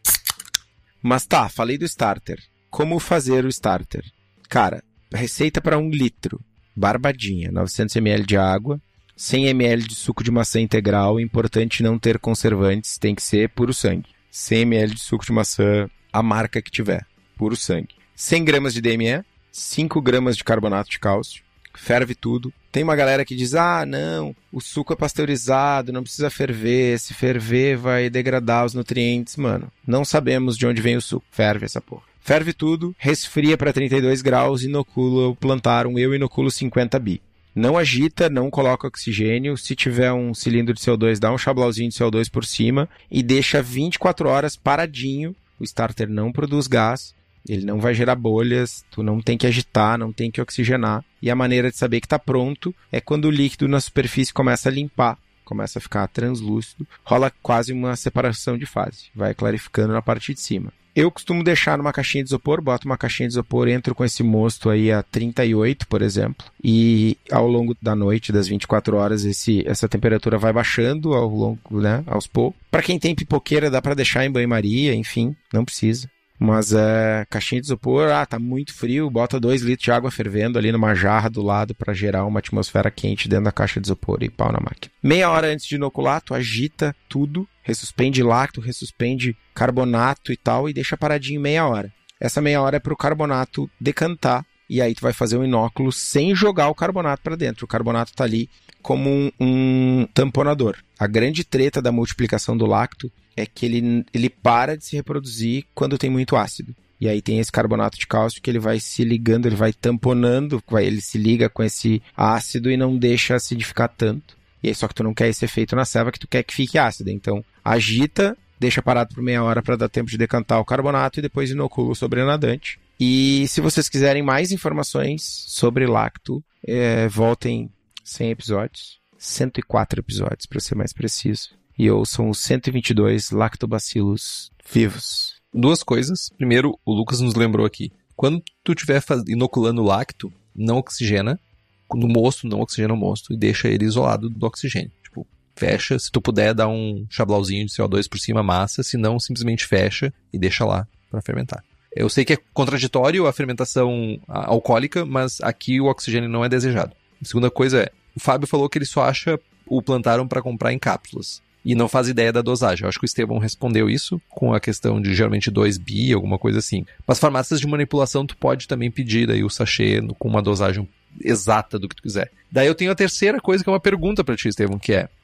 Mas tá, falei do starter. Como fazer o starter? Cara, receita para 1 litro. Barbadinha, 900 ml de água, 100 ml de suco de maçã integral, importante não ter conservantes, tem que ser puro sangue. 100 ml de suco de maçã, a marca que tiver, puro sangue. 100 gramas de DME, 5 gramas de carbonato de cálcio, ferve tudo. Tem uma galera que diz, não, o suco é pasteurizado, não precisa ferver, se ferver vai degradar os nutrientes, mano. Não sabemos de onde vem o suco, ferve essa porra. Ferve tudo, resfria para 32 graus, inocula o plantarum, eu inoculo 50 bi. Não agita, não coloca oxigênio, se tiver um cilindro de CO2, dá um chablauzinho de CO2 por cima e deixa 24 horas paradinho, o starter não produz gás, ele não vai gerar bolhas, tu não tem que agitar, não tem que oxigenar. E a maneira de saber que está pronto é quando o líquido na superfície começa a limpar, começa a ficar translúcido, rola quase uma separação de fase, vai clarificando na parte de cima. Eu costumo deixar numa caixinha de isopor, boto uma caixinha de isopor, entro com esse mosto aí a 38, por exemplo, e ao longo da noite, das 24 horas, essa temperatura vai baixando ao longo, né, aos poucos. Para quem tem pipoqueira, dá para deixar em banho-maria, enfim, não precisa. Mas caixinha de isopor, tá muito frio, bota 2 litros de água fervendo ali numa jarra do lado para gerar uma atmosfera quente dentro da caixa de isopor e pau na máquina. Meia hora antes de inocular, tu agita tudo, ressuspende lacto, ressuspende carbonato e tal, e deixa paradinho meia hora. Essa meia hora é pro carbonato decantar, e aí tu vai fazer um inóculo sem jogar o carbonato para dentro. O carbonato tá ali como um tamponador. A grande treta da multiplicação do lacto é que ele para de se reproduzir quando tem muito ácido. E aí tem esse carbonato de cálcio que ele vai se ligando, ele vai tamponando, ele se liga com esse ácido e não deixa acidificar tanto. E aí só que tu não quer esse efeito na ceva, que tu quer que fique ácida. Então agita, deixa parado por meia hora para dar tempo de decantar o carbonato e depois inocula o sobrenadante. E se vocês quiserem mais informações sobre lacto, voltem 100 episódios, 104 episódios para ser mais preciso. E ouçam os 122 lactobacilos vivos. 2 coisas. Primeiro, o Lucas nos lembrou aqui. Quando tu estiver inoculando lacto, não oxigena. No mosto, não oxigena o mosto e deixa ele isolado do oxigênio. Tipo, fecha. Se tu puder, dá um chablauzinho de CO2 por cima, massa. Se não, simplesmente fecha e deixa lá para fermentar. Eu sei que é contraditório a fermentação alcoólica, mas aqui o oxigênio não é desejado. A segunda coisa o Fábio falou que ele só acha o plantarum para comprar em cápsulas. E não faz ideia da dosagem. Eu acho que o Estevão respondeu isso com a questão de geralmente 2 bi, alguma coisa assim. Mas farmácias de manipulação tu pode também pedir aí o sachê com uma dosagem exata do que tu quiser. Daí eu tenho a terceira coisa que é uma pergunta pra ti, Estevão, que é,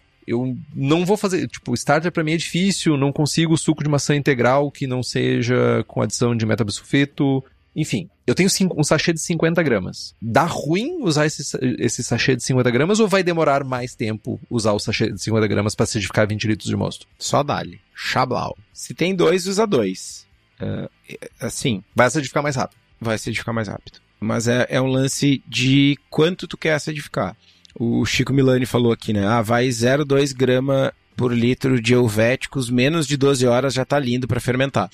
eu não vou fazer, starter pra mim é difícil, não consigo suco de maçã integral que não seja com adição de metabisulfeto, Enfim, eu tenho um sachê de 50 gramas. Dá ruim usar esse sachê de 50 gramas ou vai demorar mais tempo usar o sachê de 50 gramas para acidificar 20 litros de mosto? Só dá-lhe. Chablau. Se tem 2, usa 2. Assim... Vai acidificar mais rápido. Vai acidificar mais rápido. Mas é um lance de quanto tu quer acidificar. O Chico Milani falou aqui, né? Vai 0,2 grama por litro de helvéticos, menos de 12 horas já tá lindo para fermentar.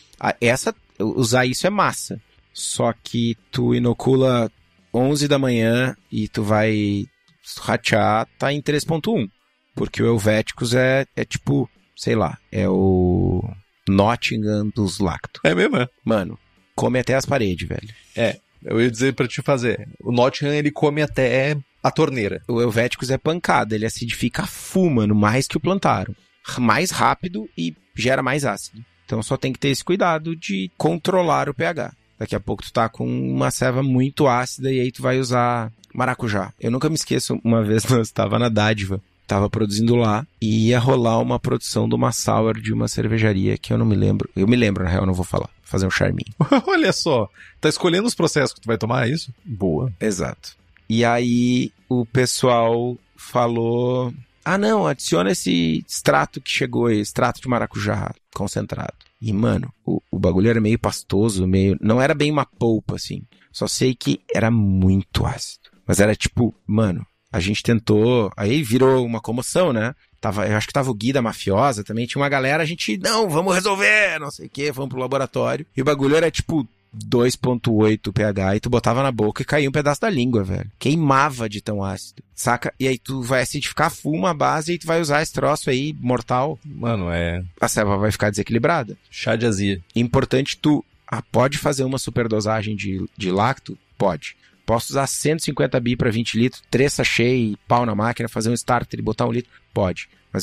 Usar isso é massa. Só que tu inocula 11 da manhã e tu vai ratear, tá em 3.1. Porque o helvéticos é tipo, sei lá, é o Nottingham dos lactos. É mesmo? Mano, come até as paredes, velho. Eu ia dizer pra te fazer. O Nottingham, ele come até a torneira. O helvéticos é pancada, ele acidifica full, mano, mais que o plantarum. Mais rápido e gera mais ácido. Então só tem que ter esse cuidado de controlar o pH. Daqui a pouco tu tá com uma ceva muito ácida e aí tu vai usar maracujá. Eu nunca me esqueço, uma vez nós estava na Dádiva, tava produzindo lá e ia rolar uma produção de uma sour de uma cervejaria que eu não me lembro. Eu me lembro, na real, não vou falar. Fazer um charminho. Olha só, tá escolhendo os processos que tu vai tomar, é isso? Boa. Exato. E aí o pessoal falou... não, adiciona esse extrato que chegou aí, extrato de maracujá concentrado. E, mano, o bagulho era meio pastoso, não era bem uma polpa, assim. Só sei que era muito ácido. Mas era tipo, mano, a gente tentou... Aí virou uma comoção, né? Eu acho que tava o Gui da Mafiosa também. Tinha uma galera, a gente... Não, vamos resolver, não sei o quê. Vamos pro laboratório. E o bagulho era tipo 2.8 pH. E tu botava na boca e caía um pedaço da língua, velho. Queimava de tão ácido. Saca? E aí tu vai acidificar full uma base e tu vai usar esse troço aí, mortal. Mano, a ceva vai ficar desequilibrada. Chá de azia. Importante pode fazer uma superdosagem de lacto? Pode. Posso usar 150 bi para 20 litros, 3 sachê e pau na máquina, fazer um starter e botar 1 litro? Pode. Mas,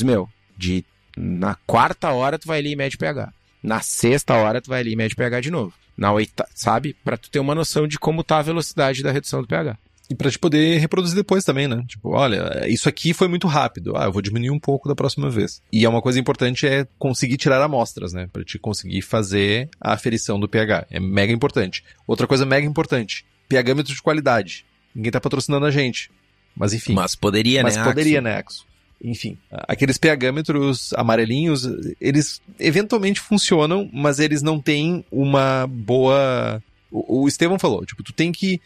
na 4ª hora tu vai ali e mede pH. Na 6ª hora tu vai ali e mede pH de novo. Na 8ª, sabe? Pra tu ter uma noção de como tá a velocidade da redução do pH. E pra te poder reproduzir depois também, né? Tipo, olha, isso aqui foi muito rápido. Eu vou diminuir um pouco da próxima vez. E uma coisa importante é conseguir tirar amostras, né? Pra te conseguir fazer a aferição do pH. É mega importante. Outra coisa mega importante. pH-metro de qualidade. Ninguém tá patrocinando a gente. Mas enfim. Mas poderia, né, Axo? Enfim, aqueles pH-metros amarelinhos, eles eventualmente funcionam, mas eles não têm uma boa... O Estevão falou, tipo, tu tem que...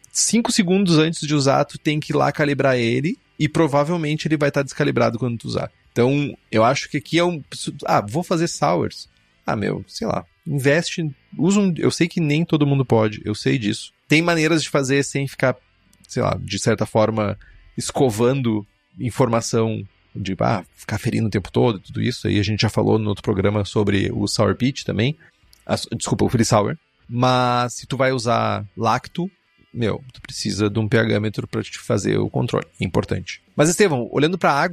5 segundos antes de usar, tu tem que ir lá calibrar ele e provavelmente ele vai estar descalibrado quando tu usar. Então, eu acho que aqui é vou fazer sours. Sei lá, investe, eu sei que nem todo mundo pode, eu sei disso. Tem maneiras de fazer sem ficar, sei lá, de certa forma, escovando informação de, ficar ferindo o tempo todo, tudo isso. Aí a gente já falou no outro programa sobre o Sour Pitch também. Desculpa, o Free Sour. Mas se tu vai usar lacto, tu precisa de um pH-metro para te fazer o controle. É importante. Mas, Estevão, olhando para a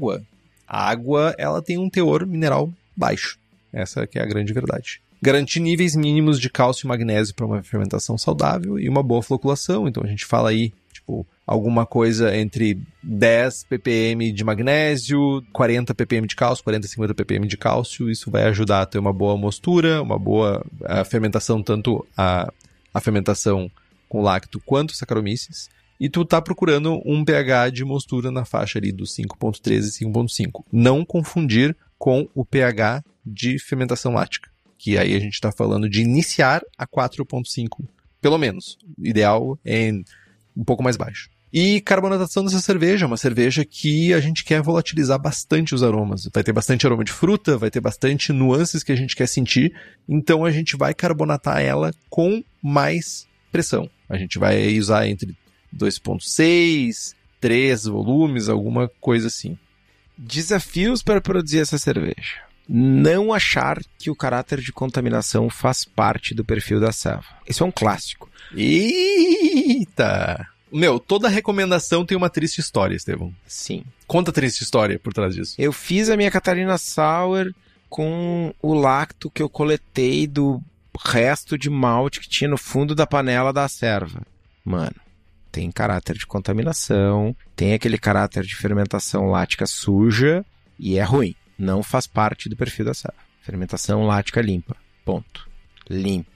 água, ela tem um teor mineral baixo. Essa que é a grande verdade. Garantir níveis mínimos de cálcio e magnésio para uma fermentação saudável e uma boa floculação. Então a gente fala aí, tipo, alguma coisa entre 10 ppm de magnésio, 40 ppm de cálcio, 40 50 ppm de cálcio. Isso vai ajudar a ter uma boa mostura, uma boa fermentação, tanto a fermentação com lacto quanto Saccharomyces. E tu tá procurando um pH de mostura na faixa ali dos 5.13 e 5.5. Não confundir com o pH de fermentação lática, que aí a gente está falando de iniciar a 4.5, pelo menos. O ideal é um pouco mais baixo. E carbonatação dessa cerveja, uma cerveja que a gente quer volatilizar bastante os aromas. Vai ter bastante aroma de fruta, vai ter bastante nuances que a gente quer sentir, então a gente vai carbonatar ela com mais pressão. A gente vai usar entre 2.6, 3 volumes, alguma coisa assim. Desafios para produzir essa cerveja. Não achar que o caráter de contaminação faz parte do perfil da ceva. Isso é um clássico. Eita! Toda recomendação tem uma triste história, Estevão. Sim. Conta a triste história por trás disso. Eu fiz a minha Catarina Sour com o lacto que eu coletei do resto de malte que tinha no fundo da panela da serva. Mano, tem caráter de contaminação, tem aquele caráter de fermentação lática suja e é ruim. Não faz parte do perfil da ceva. Fermentação lática limpa. Ponto. Limpa.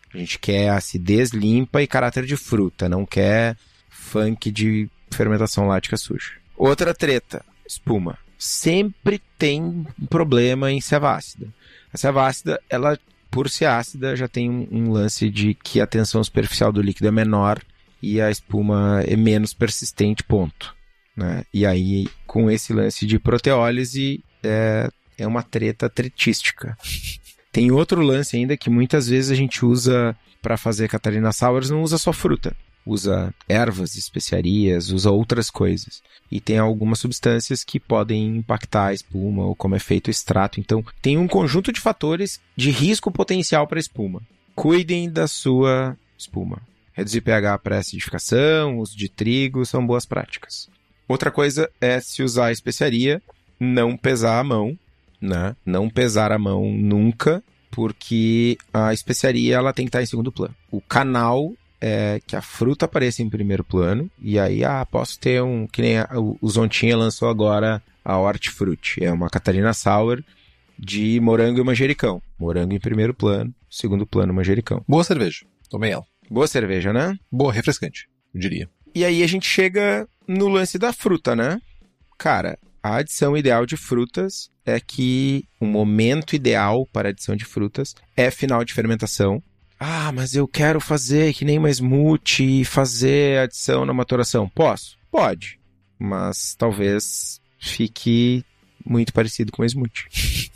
A gente quer acidez limpa e caráter de fruta, não quer funk de fermentação lática suja. Outra treta, espuma. Sempre tem problema em ceva ácida. A ceva ácida, ela, por ser ácida, já tem um lance de que a tensão superficial do líquido é menor e a espuma é menos persistente, ponto. Né? E aí, com esse lance de proteólise, é uma treta tretística. Tem outro lance ainda que muitas vezes a gente usa para fazer Catarina Sours, não usa só fruta. Usa ervas, especiarias, usa outras coisas. E tem algumas substâncias que podem impactar a espuma ou como é feito o extrato. Então, tem um conjunto de fatores de risco potencial para a espuma. Cuidem da sua espuma. Reduzir pH para acidificação, uso de trigo, são boas práticas. Outra coisa é se usar a especiaria, não pesar a mão, né? Não pesar a mão nunca, porque a especiaria ela tem que estar em segundo plano. O canal é que a fruta apareça em primeiro plano, e aí, posso ter que nem o Zontinha lançou agora a Hortifruti, é uma Catarina Sour de morango e manjericão. Morango em primeiro plano, segundo plano manjericão. Boa cerveja, tomei ela. Boa cerveja, né? Boa, refrescante, eu diria. E aí a gente chega no lance da fruta, né? Cara, a adição ideal de frutas é que o momento ideal para a adição de frutas é final de fermentação. Mas eu quero fazer que nem uma smoothie, fazer adição na maturação. Posso? Pode. Mas talvez fique muito parecido com uma smoothie.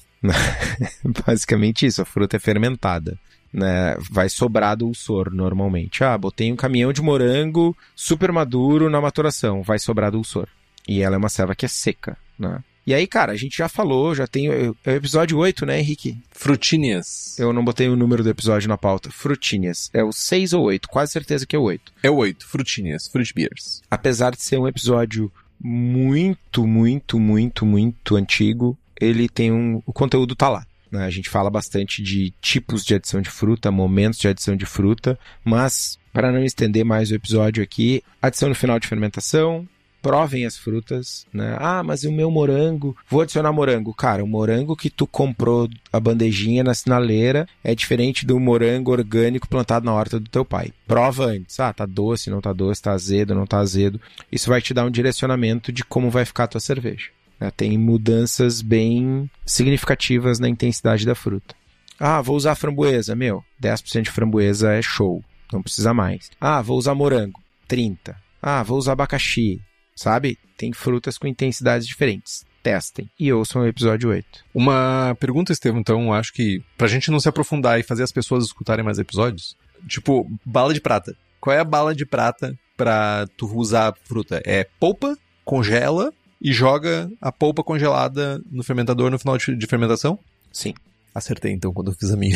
Basicamente isso, a fruta é fermentada. Né? Vai sobrar dulçor normalmente. Botei um caminhão de morango super maduro na maturação. Vai sobrar dulçor. E ela é uma ceva que é seca, né? E aí, cara, a gente já falou, já tem... É o episódio 8, né, Henrique? Frutinhas. Eu não botei o número do episódio na pauta. Frutinhas. É o 6 ou 8, quase certeza que é o 8. É o 8, Frutinhas, Fruit Beers. Apesar de ser um episódio muito, muito, muito, muito antigo, ele tem o conteúdo tá lá. Né? A gente fala bastante de tipos de adição de fruta, momentos de adição de fruta, mas, para não estender mais o episódio aqui, adição no final de fermentação... Provem as frutas, né? Mas o meu morango... Vou adicionar morango. Cara, o morango que tu comprou a bandejinha na sinaleira é diferente do morango orgânico plantado na horta do teu pai. Prova antes. Tá doce, não tá doce, tá azedo, não tá azedo. Isso vai te dar um direcionamento de como vai ficar a tua cerveja. Né? Tem mudanças bem significativas na intensidade da fruta. Vou usar framboesa. 10% de framboesa é show. Não precisa mais. Vou usar morango. 30%. Vou usar abacaxi. Sabe? Tem frutas com intensidades diferentes. Testem. E ouçam o episódio 8. Uma pergunta, Estevam, então, acho que pra gente não se aprofundar e fazer as pessoas escutarem mais episódios, tipo, bala de prata. Qual é a bala de prata pra tu usar a fruta? É polpa, congela e joga a polpa congelada no fermentador no final de fermentação? Sim. Acertei, então, quando eu fiz a minha.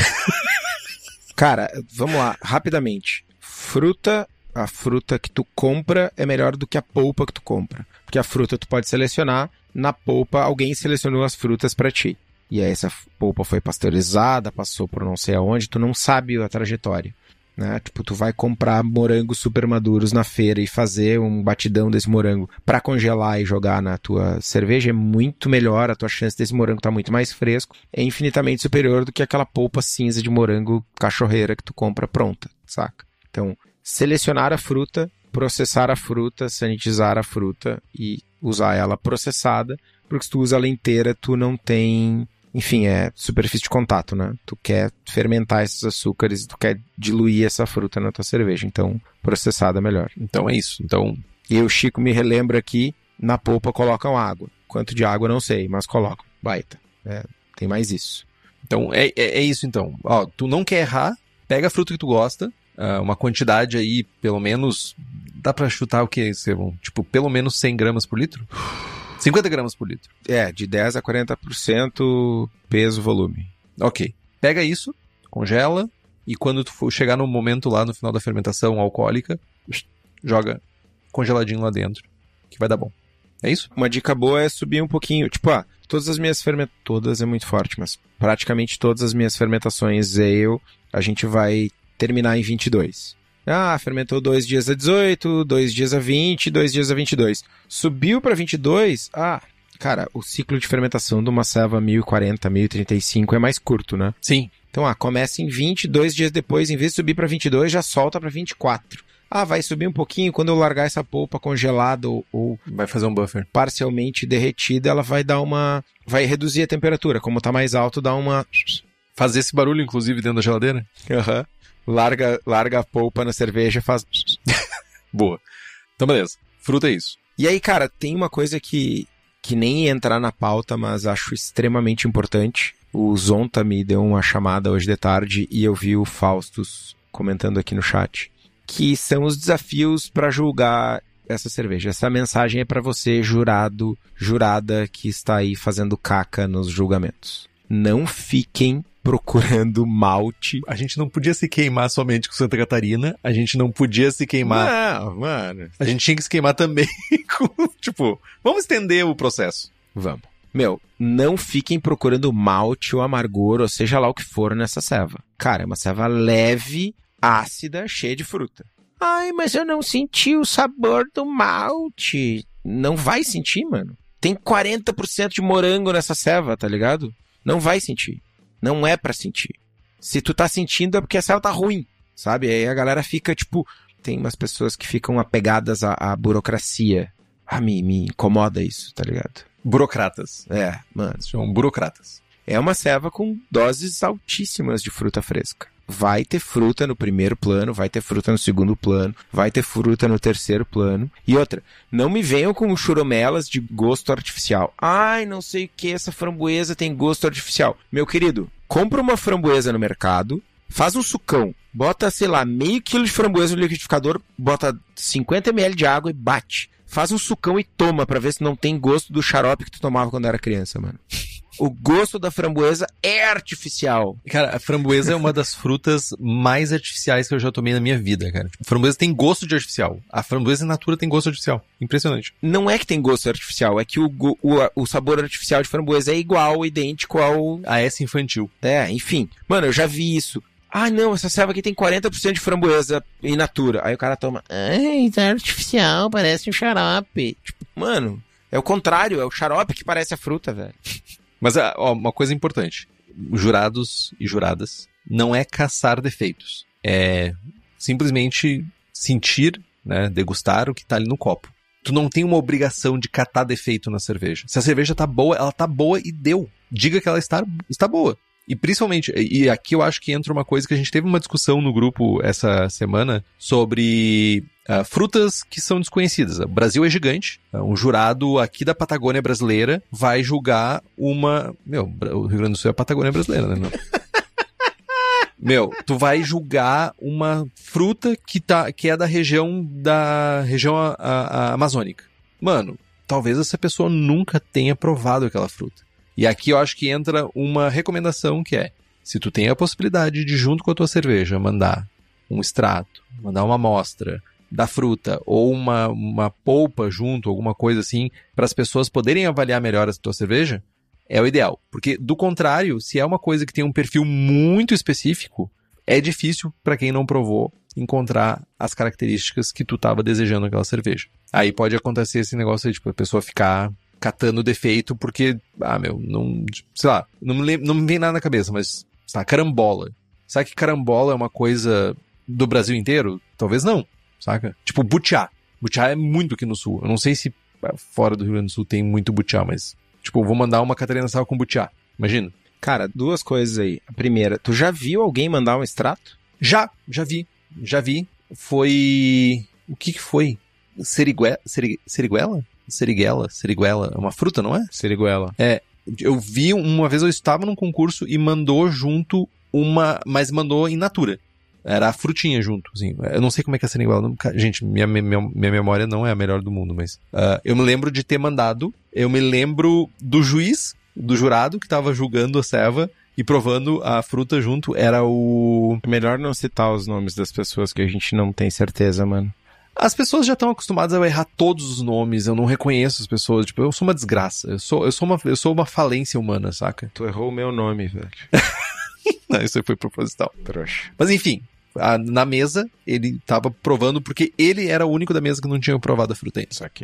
Cara, vamos lá, rapidamente. A fruta que tu compra é melhor do que a polpa que tu compra. Porque a fruta tu pode selecionar, na polpa alguém selecionou as frutas pra ti. E aí essa polpa foi pasteurizada, passou por não sei aonde, tu não sabe a trajetória. Né? Tipo, tu vai comprar morangos super maduros na feira e fazer um batidão desse morango pra congelar e jogar na tua cerveja, é muito melhor, a tua chance desse morango tá muito mais fresco, é infinitamente superior do que aquela polpa cinza de morango cachorreira que tu compra pronta, saca? Então, selecionar a fruta, processar a fruta, sanitizar a fruta e usar ela processada, porque se tu usa ela inteira, tu não tem... Enfim, é superfície de contato, né? Tu quer fermentar esses açúcares, tu quer diluir essa fruta na tua cerveja, então processada é melhor. Então é isso, então... E o Chico me relembra aqui, na polpa colocam água. Quanto de água não sei, mas colocam. Baita. Tem mais isso. Então é isso então. Tu não quer errar, pega a fruta que tu gosta, uma quantidade aí, pelo menos, dá pra chutar o que, Estevão? Tipo, pelo menos 100 gramas por litro? 50 gramas por litro. De 10 a 40% peso-volume. Ok. Pega isso, congela, e quando tu for chegar no momento lá, no final da fermentação alcoólica, joga congeladinho lá dentro, que vai dar bom. É isso? Uma dica boa é subir um pouquinho. Tipo, todas as minhas fermentações... Todas é muito forte, mas praticamente todas as minhas fermentações ale, a gente vai terminar em 22. Fermentou 2 dias a 18, 2 dias a 20, 2 dias a 22. Subiu para 22, Cara, o ciclo de fermentação de uma ceva 1040, 1035 é mais curto, né? Sim. Então, começa em 20, 2 dias depois, em vez de subir para 22, já solta para 24. Vai subir um pouquinho, quando eu largar essa polpa congelada ou vai fazer um buffer. Parcialmente derretida, ela vai reduzir a temperatura. Como tá mais alto, dá uma... Fazer esse barulho, inclusive, dentro da geladeira? Aham. Larga a polpa na cerveja e faz... Boa. Então, beleza. Fruta é isso. E aí, cara, tem uma coisa que nem ia entrar na pauta, mas acho extremamente importante. O Zonta me deu uma chamada hoje de tarde e eu vi o Faustus comentando aqui no chat, que são os desafios para julgar essa cerveja. Essa mensagem é para você, jurada que está aí fazendo caca nos julgamentos. Não fiquem procurando malte. A gente não podia se queimar somente com Santa Catarina, a gente não podia se queimar... Não, mano. A gente tinha que se queimar também com, tipo, vamos estender o processo. Vamos. Não fiquem procurando malte ou amargor, ou seja lá o que for nessa ceva. Cara, é uma ceva leve, ácida, cheia de fruta. Ai, mas eu não senti o sabor do malte. Não vai sentir, mano. Tem 40% de morango nessa ceva, tá ligado? Não vai sentir. Não é pra sentir. Se tu tá sentindo é porque a ceva tá ruim, sabe? Aí a galera fica, tipo... Tem umas pessoas que ficam apegadas à burocracia. Me incomoda isso, tá ligado? Burocratas. Mano. São burocratas. É uma ceva com doses altíssimas de fruta fresca. Vai ter fruta no primeiro plano, vai ter fruta no segundo plano, vai ter fruta no terceiro plano. E outra, não me venham com churumelas de gosto artificial. Ai, não sei o que, essa framboesa tem gosto artificial. Meu querido, compra uma framboesa no mercado, faz um sucão, bota, sei lá, meio quilo de framboesa no liquidificador, bota 50 ml de água e bate. Faz um sucão e toma pra ver se não tem gosto do xarope que tu tomava quando era criança, mano. O gosto da framboesa é artificial. Cara, a framboesa é uma das frutas mais artificiais que eu já tomei na minha vida, cara. A framboesa tem gosto de artificial. A framboesa in natura tem gosto artificial. Impressionante. Não é que tem gosto artificial, é que o sabor artificial de framboesa é igual, idêntico ao... A essa infantil. Enfim. Mano, eu já vi isso. Ah, não, essa ceva aqui tem 40% de framboesa in natura. Aí o cara toma... isso é artificial, parece um xarope. Tipo, mano, é o contrário, é o xarope que parece a fruta, velho. Mas, uma coisa importante. Jurados e juradas não é caçar defeitos. É simplesmente sentir, né, degustar o que tá ali no copo. Tu não tem uma obrigação de catar defeito na cerveja. Se a cerveja tá boa, ela tá boa e deu. Diga que ela está boa. E principalmente, e aqui eu acho que entra uma coisa que a gente teve uma discussão no grupo essa semana sobre frutas que são desconhecidas. O Brasil é gigante. Um jurado aqui da Patagônia brasileira vai julgar uma... o Rio Grande do Sul é a Patagônia brasileira, né? Tu vai julgar uma fruta que é da região amazônica. Mano, talvez essa pessoa nunca tenha provado aquela fruta. E aqui eu acho que entra uma recomendação que é, se tu tem a possibilidade de, junto com a tua cerveja, mandar um extrato, mandar uma amostra da fruta ou uma polpa junto, alguma coisa assim, para as pessoas poderem avaliar melhor a tua cerveja, é o ideal. Porque, do contrário, se é uma coisa que tem um perfil muito específico, é difícil para quem não provou encontrar as características que tu estava desejando naquela cerveja. Aí pode acontecer esse negócio aí, tipo, a pessoa ficar catando defeito porque, não, sei lá, não me vem nada na cabeça, mas, sei lá, carambola. Sabe que carambola é uma coisa do Brasil inteiro? Talvez não, saca? Tipo, butiá. Butiá é muito aqui no sul. Eu não sei se fora do Rio Grande do Sul tem muito butiá, mas, tipo, vou mandar uma Catarina Sal com butiá. Imagina. Cara, duas coisas aí. A primeira, tu já viu alguém mandar um extrato? Já vi. Foi... O que foi? Seriguela? Seriguela, é uma fruta, não é? Seriguela. Eu vi uma vez, eu estava num concurso e mandou junto mas mandou in natura. Era a frutinha junto, assim. Eu não sei como é que é a seriguela. Gente, minha memória não é a melhor do mundo, mas... eu me lembro de ter mandado, eu me lembro do juiz, do jurado que estava julgando a ceva e provando a fruta junto, era o... Melhor não citar os nomes das pessoas que a gente não tem certeza, mano. As pessoas já estão acostumadas a errar todos os nomes, eu não reconheço as pessoas, tipo, eu sou uma desgraça, eu sou uma falência humana, saca? Tu errou o meu nome, velho. Não, isso aí foi proposital. Trouxa. Mas enfim, na mesa, ele tava provando, porque ele era o único da mesa que não tinha provado a fruta ainda. Saquei.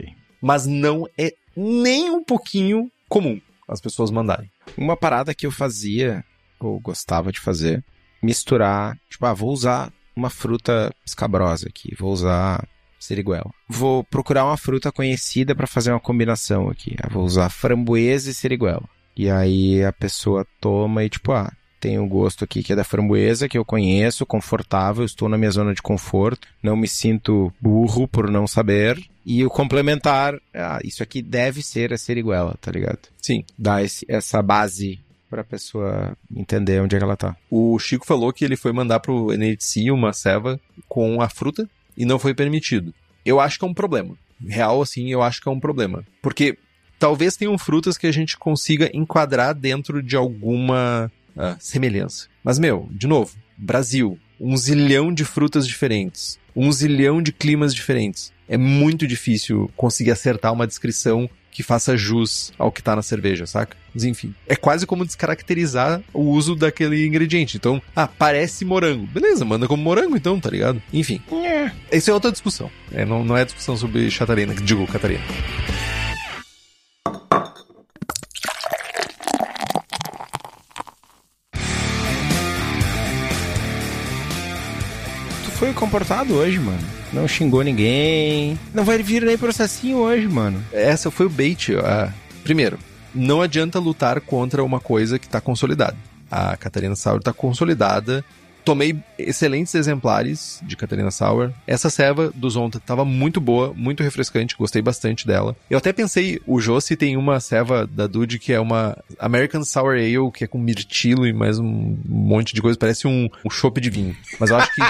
mas não é nem um pouquinho comum as pessoas mandarem. Uma parada que eu fazia, ou gostava de fazer, misturar, tipo, vou usar uma fruta escabrosa aqui, vou usar siriguela. Vou procurar uma fruta conhecida para fazer uma combinação aqui. Vou usar framboesa e siriguela. E aí a pessoa toma e tipo, tem um gosto aqui que é da framboesa, que eu conheço, confortável, estou na minha zona de conforto, não me sinto burro por não saber. E o complementar, isso aqui deve ser a siriguela, tá ligado? Sim. Dá essa base pra pessoa entender onde é que ela tá. O Chico falou que ele foi mandar pro NHC uma ceva com a fruta e não foi permitido. Eu acho que é um problema. Real, assim, eu acho que é um problema. Porque talvez tenham frutas que a gente consiga enquadrar dentro de alguma semelhança. Mas, de novo, Brasil, 1 zilhão de frutas diferentes, 1 zilhão de climas diferentes. É muito difícil conseguir acertar uma descrição que faça jus ao que tá na cerveja, saca? Mas enfim, é quase como descaracterizar o uso daquele ingrediente. Então, parece morango. Beleza, manda como morango então, tá ligado? Enfim, isso é outra discussão. Não é discussão sobre Catarina. Tu foi comportado hoje, mano. Não xingou ninguém. Não vai vir nem processinho hoje, mano. Essa foi o bait. Primeiro, não adianta lutar contra uma coisa que tá consolidada. A Catarina Sour tá consolidada. Tomei excelentes exemplares de Catarina Sour. Essa ceva do Zonta tava muito boa, muito refrescante, gostei bastante dela. Eu até pensei, o Josi tem uma ceva da Dude que é uma American Sour Ale, que é com mirtilo e mais um monte de coisa, parece um chopp de vinho. Mas eu acho que...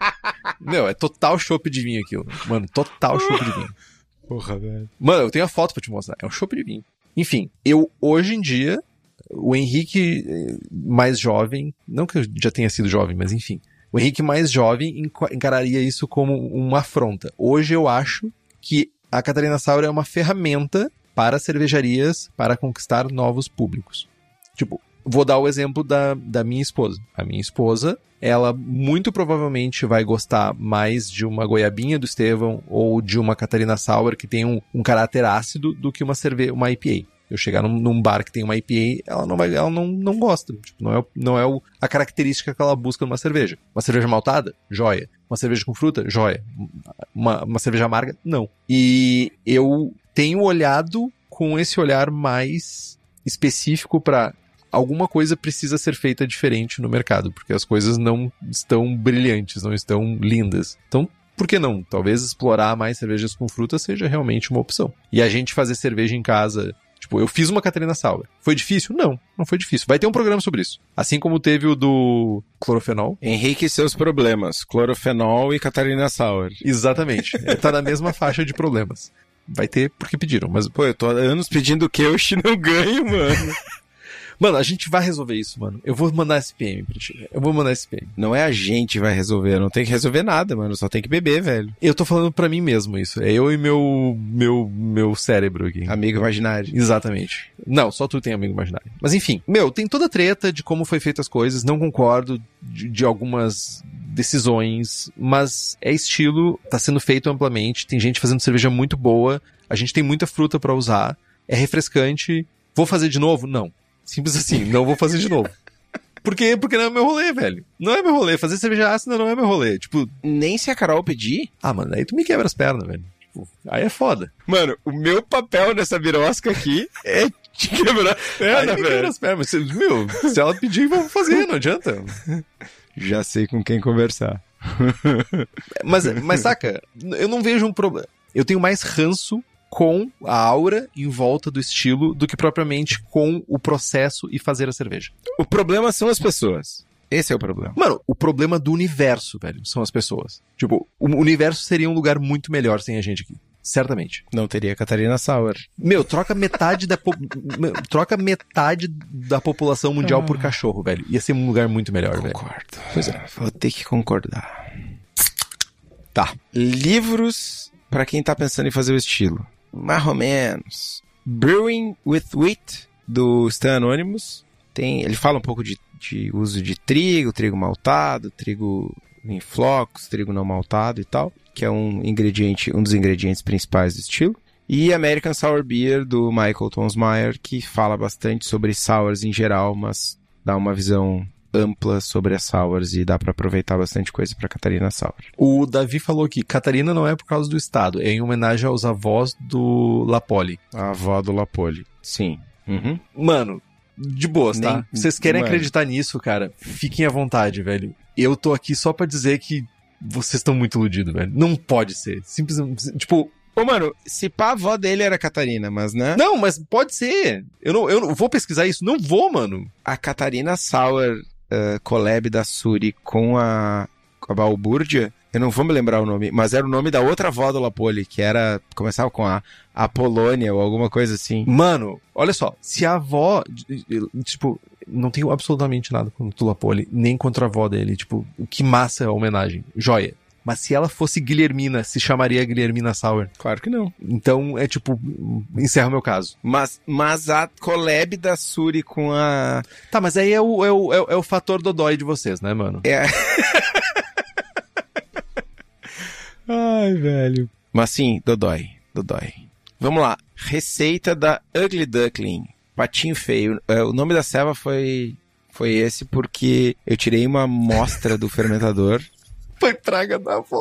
é total chopp de vinho aquilo. Mano, total chopp de vinho. Porra, velho. Mano, eu tenho a foto pra te mostrar. É um chopp de vinho. Enfim, hoje em dia... O Henrique mais jovem, não que eu já tenha sido jovem, mas enfim, o Henrique mais jovem encararia isso como uma afronta. Hoje eu acho que a Catarina Sour é uma ferramenta para cervejarias para conquistar novos públicos. Tipo, vou dar o exemplo da minha esposa. A minha esposa, ela muito provavelmente vai gostar mais de uma goiabinha do Estevão ou de uma Catarina Sour que tem um caráter ácido do que uma IPA. Eu chegar num bar que tem uma IPA, ela não gosta. Tipo, não é a característica que ela busca numa cerveja. Uma cerveja maltada? Joia. Uma cerveja com fruta? Joia. Uma cerveja amarga? Não. E eu tenho olhado com esse olhar mais específico para alguma coisa precisa ser feita diferente no mercado, porque as coisas não estão brilhantes, não estão lindas. Então, por que não? Talvez explorar mais cervejas com fruta seja realmente uma opção. E a gente fazer cerveja em casa... Tipo, eu fiz uma Catarina Sour. Foi difícil? Não foi difícil. Vai ter um programa sobre isso. Assim como teve o do clorofenol. Henrique e seus problemas. Clorofenol e Catarina Sour. Exatamente. Tá na mesma faixa de problemas. Vai ter porque pediram, mas... Pô, eu tô há anos pedindo o que eu não ganho, mano. Mano, a gente vai resolver isso, mano. Eu vou mandar esse PM pra ti. Eu vou mandar esse PM. Não é a gente que vai resolver, não tem que resolver nada, mano. Só tem que beber, velho. Eu tô falando pra mim mesmo isso. É eu e meu cérebro aqui. Amigo imaginário. Exatamente. Não, só tu tem amigo imaginário. Mas enfim, tem toda a treta de como foi feita as coisas. Não concordo de algumas decisões, mas é estilo, tá sendo feito amplamente. Tem gente fazendo cerveja muito boa. A gente tem muita fruta pra usar. É refrescante. Vou fazer de novo? Não. Simples assim, não vou fazer de novo. Por quê? Porque não é meu rolê, velho. Não é meu rolê. Fazer cerveja ácida não é meu rolê. Tipo... Nem se a Carol pedir? Mano, aí tu me quebra as pernas, velho. Tipo, aí é foda. Mano, o meu papel nessa birosca aqui é te quebrar as pernas, velho. Quebra as pernas. Se ela pedir, vamos fazer, não adianta. Já sei com quem conversar. Mas saca, eu não vejo um problema. Eu tenho mais ranço com a aura em volta do estilo do que propriamente com o processo e fazer a cerveja. O problema são as pessoas. Esse é o problema. Mano, o problema do universo, velho, são as pessoas. Tipo, o universo seria um lugar muito melhor sem a gente aqui. Certamente. Não teria Catarina Sour. Troca metade da população mundial por cachorro, velho. Ia ser um lugar muito melhor, velho. Concordo. Pois é. Vou ter que concordar. Tá. Livros pra quem tá pensando em fazer o estilo. Mais ou menos. Brewing with Wheat, do Stan Anonymous. Ele fala um pouco de uso de trigo maltado, trigo em flocos, trigo não maltado e tal, que é um dos ingredientes principais do estilo. E American Sour Beer, do Michael Tonsmeyer, que fala bastante sobre sours em geral, mas dá uma visão ampla sobre as sours e dá pra aproveitar bastante coisa pra Catarina Sour. O Davi falou que Catarina não é por causa do estado, é em homenagem aos avós do Lapoli. A avó do Lapoli, sim. Uhum. Mano, de boas, tá? Vocês querem Mano. acreditar nisso, cara? Fiquem à vontade, velho. Eu tô aqui só pra dizer que vocês estão muito iludidos, velho. Não pode ser. Simplesmente, tipo... Ô, mano, se pá, a avó dele era Catarina, mas né? Não, mas pode ser. Eu não vou pesquisar isso. Não vou, mano. A Catarina Sour collab da Suri com a Balbúrdia, eu não vou me lembrar o nome, mas era o nome da outra avó do Lapoli, que era, começava com a Polônia ou alguma coisa assim. Mano, olha só. Se a avó, tipo, não tenho absolutamente nada contra o Lapoli, nem contra a avó dele. Tipo, que massa a homenagem. Joia. Mas se ela fosse Guilhermina, se chamaria Guilhermina Sour. Claro que não. Então, é tipo, encerra o meu caso. Mas a collab da Suri com a... Tá, mas aí é o fator dodói de vocês, né, mano? É. Ai, velho. Mas sim, Dodói. Vamos lá. Receita da Ugly Duckling. Patinho feio. O nome da ceva foi esse porque eu tirei uma amostra do fermentador. Foi praga da avó.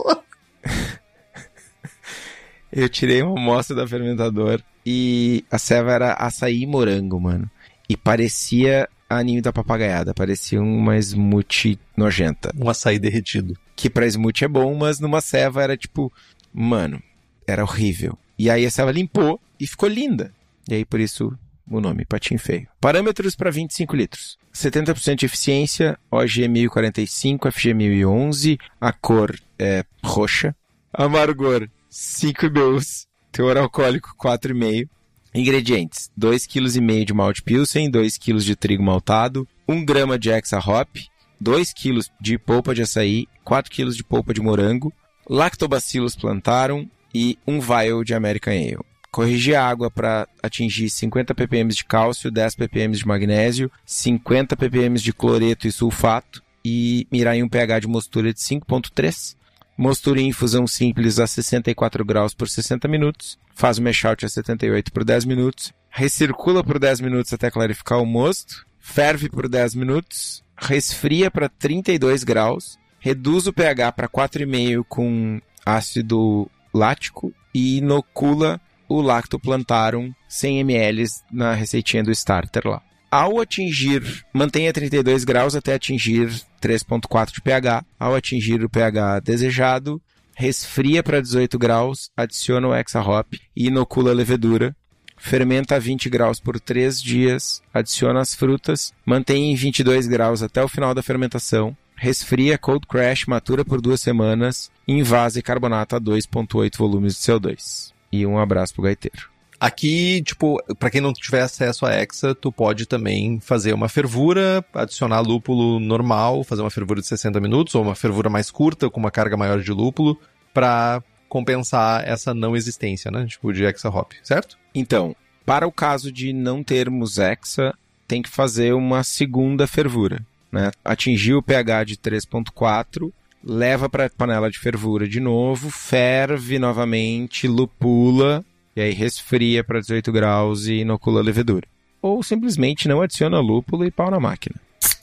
Eu tirei uma amostra do fermentador e a ceva era açaí e morango, mano. E parecia a ninho da papagaiada. Parecia uma smoothie nojenta. Um açaí derretido. Que pra smoothie é bom, mas numa ceva era tipo... Mano, era horrível. E aí a ceva limpou e ficou linda. E aí por isso o nome, Patinho Feio. Parâmetros para 25 litros. 70% de eficiência, OG 1045, FG 1011, a cor é roxa, amargor 5 IBUs, teor alcoólico 4,5. Ingredientes: 2,5 kg de malte pilsen, 2 kg de trigo maltado, 1 grama de hexa hop, 2 kg de polpa de açaí, 4 kg de polpa de morango, lactobacillus plantarum e 1 vial de American Ale. Corrigir a água para atingir 50 ppm de cálcio, 10 ppm de magnésio, 50 ppm de cloreto e sulfato e mirar em um pH de mostura de 5,3. Mostura em infusão simples a 64 graus por 60 minutos. Faz o mashout a 78 por 10 minutos. Recircula por 10 minutos até clarificar o mosto. Ferve por 10 minutos. Resfria para 32 graus. Reduz o pH para 4,5 com ácido lático e inocula o lactoplantarum 100 ml na receitinha do starter lá. Ao atingir, mantenha 32 graus até atingir 3,4 de pH. Ao atingir o pH desejado, resfria para 18 graus, adiciona o hexa hop e inocula a levedura. Fermenta a 20 graus por 3 dias, adiciona as frutas, mantém em 22 graus até o final da fermentação. Resfria, cold crash, matura por 2 semanas, invase carbonato a 2,8 volumes de CO2. E um abraço pro gaiteiro. Aqui, tipo, pra quem não tiver acesso a hexa, tu pode também fazer uma fervura, adicionar lúpulo normal, fazer uma fervura de 60 minutos, ou uma fervura mais curta, com uma carga maior de lúpulo, pra compensar essa não existência, né? Tipo, de hexa hop, certo? Então, para o caso de não termos hexa, tem que fazer uma segunda fervura, né? Atingir o pH de 3,4, leva para a panela de fervura de novo, ferve novamente, lupula, e aí resfria para 18 graus e inocula a levedura. Ou simplesmente não adiciona lúpulo e pau na máquina.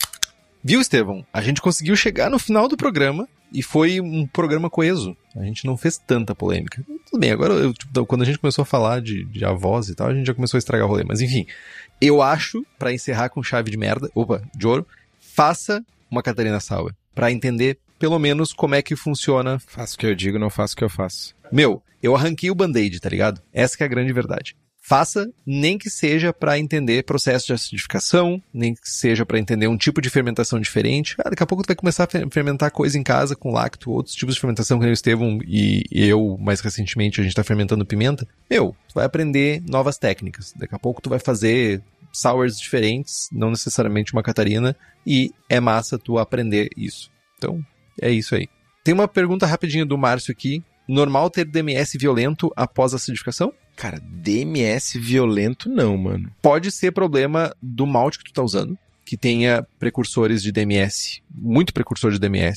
Viu, Estevão? A gente conseguiu chegar no final do programa e foi um programa coeso. A gente não fez tanta polêmica. Tudo bem, agora quando a gente começou a falar de avós e tal, a gente já começou a estragar o rolê. Mas enfim, eu acho, para encerrar com chave de ouro, faça uma Catarina Sour, para entender pelo menos como é que funciona. Faço o que eu digo, não faço o que eu faço. Meu, eu arranquei o band-aid, tá ligado? Essa que é a grande verdade. Faça, nem que seja para entender processo de acidificação, nem que seja para entender um tipo de fermentação diferente. Daqui a pouco tu vai começar a fermentar coisa em casa com lacto, outros tipos de fermentação, que nem o Estevão e eu, mais recentemente, a gente tá fermentando pimenta. Meu, tu vai aprender novas técnicas. Daqui a pouco tu vai fazer sours diferentes, não necessariamente uma Catarina, e é massa tu aprender isso. Então, é isso aí. Tem uma pergunta rapidinha do Márcio aqui. Normal ter DMS violento após acidificação? Cara, DMS violento não, mano. Pode ser problema do malte que tu tá usando, que tenha precursores de DMS, muito precursor de DMS.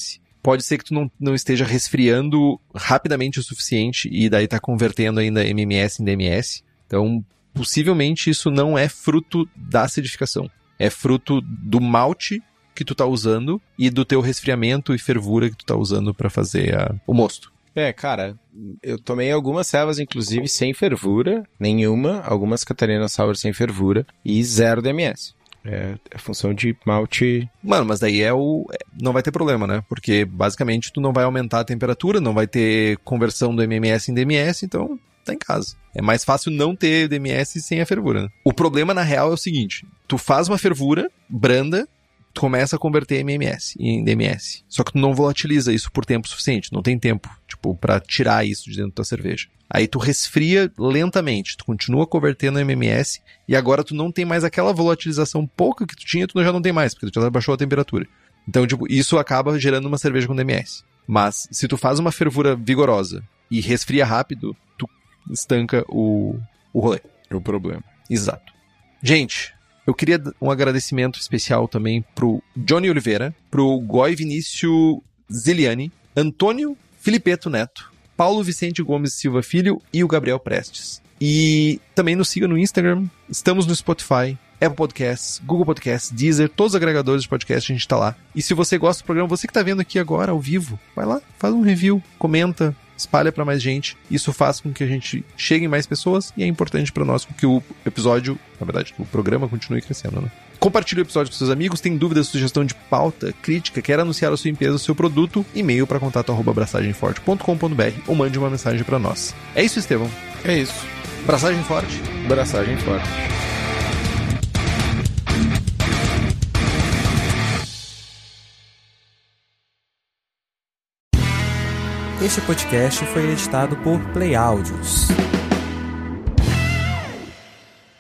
pode ser que tu não esteja resfriando rapidamente o suficiente e daí tá convertendo ainda MMS em DMS. Então, possivelmente isso não é fruto da acidificação. É fruto do malte que tu tá usando e do teu resfriamento e fervura que tu tá usando pra fazer o mosto. Cara, eu tomei algumas cevas, inclusive, sem fervura, nenhuma, algumas Catarina Sour sem fervura e 0 DMS. É função de malte... Mano, mas daí não vai ter problema, né? Porque, basicamente, tu não vai aumentar a temperatura, não vai ter conversão do MMS em DMS, então tá em casa. É mais fácil não ter DMS sem a fervura, né? O problema, na real, é o seguinte. Tu faz uma fervura branda, tu começa a converter MMS em DMS. Só que tu não volatiliza isso por tempo suficiente. Não tem tempo, pra tirar isso de dentro da cerveja. Aí tu resfria lentamente, tu continua convertendo MMS e agora tu não tem mais aquela volatilização pouca que tu tinha, tu já não tem mais, porque tu já baixou a temperatura. Então, isso acaba gerando uma cerveja com DMS. Mas, se tu faz uma fervura vigorosa e resfria rápido, tu estanca o rolê. É o problema. Exato. Gente, eu queria um agradecimento especial também pro Johnny Oliveira, pro Goi Vinícius Zeliani, Antônio Filipeto Neto, Paulo Vicente Gomes Silva Filho e o Gabriel Prestes. E também nos siga no Instagram, estamos no Spotify, Apple Podcasts, Google Podcasts, Deezer, todos os agregadores de podcast a gente tá lá. E se você gosta do programa, você que tá vendo aqui agora, ao vivo, vai lá, faz um review, comenta, espalha pra mais gente. Isso faz com que a gente chegue em mais pessoas e é importante pra nós que o episódio, na verdade, o programa continue crescendo, né? Compartilhe o episódio com seus amigos, tem dúvidas, sugestão de pauta, crítica, quer anunciar a sua empresa, o seu produto, e-mail para contato@abraçagemforte.com.br ou mande uma mensagem para nós. É isso, Estevão? É isso. Abraçagem forte? Abraçagem forte. Este podcast foi editado por Play Áudios.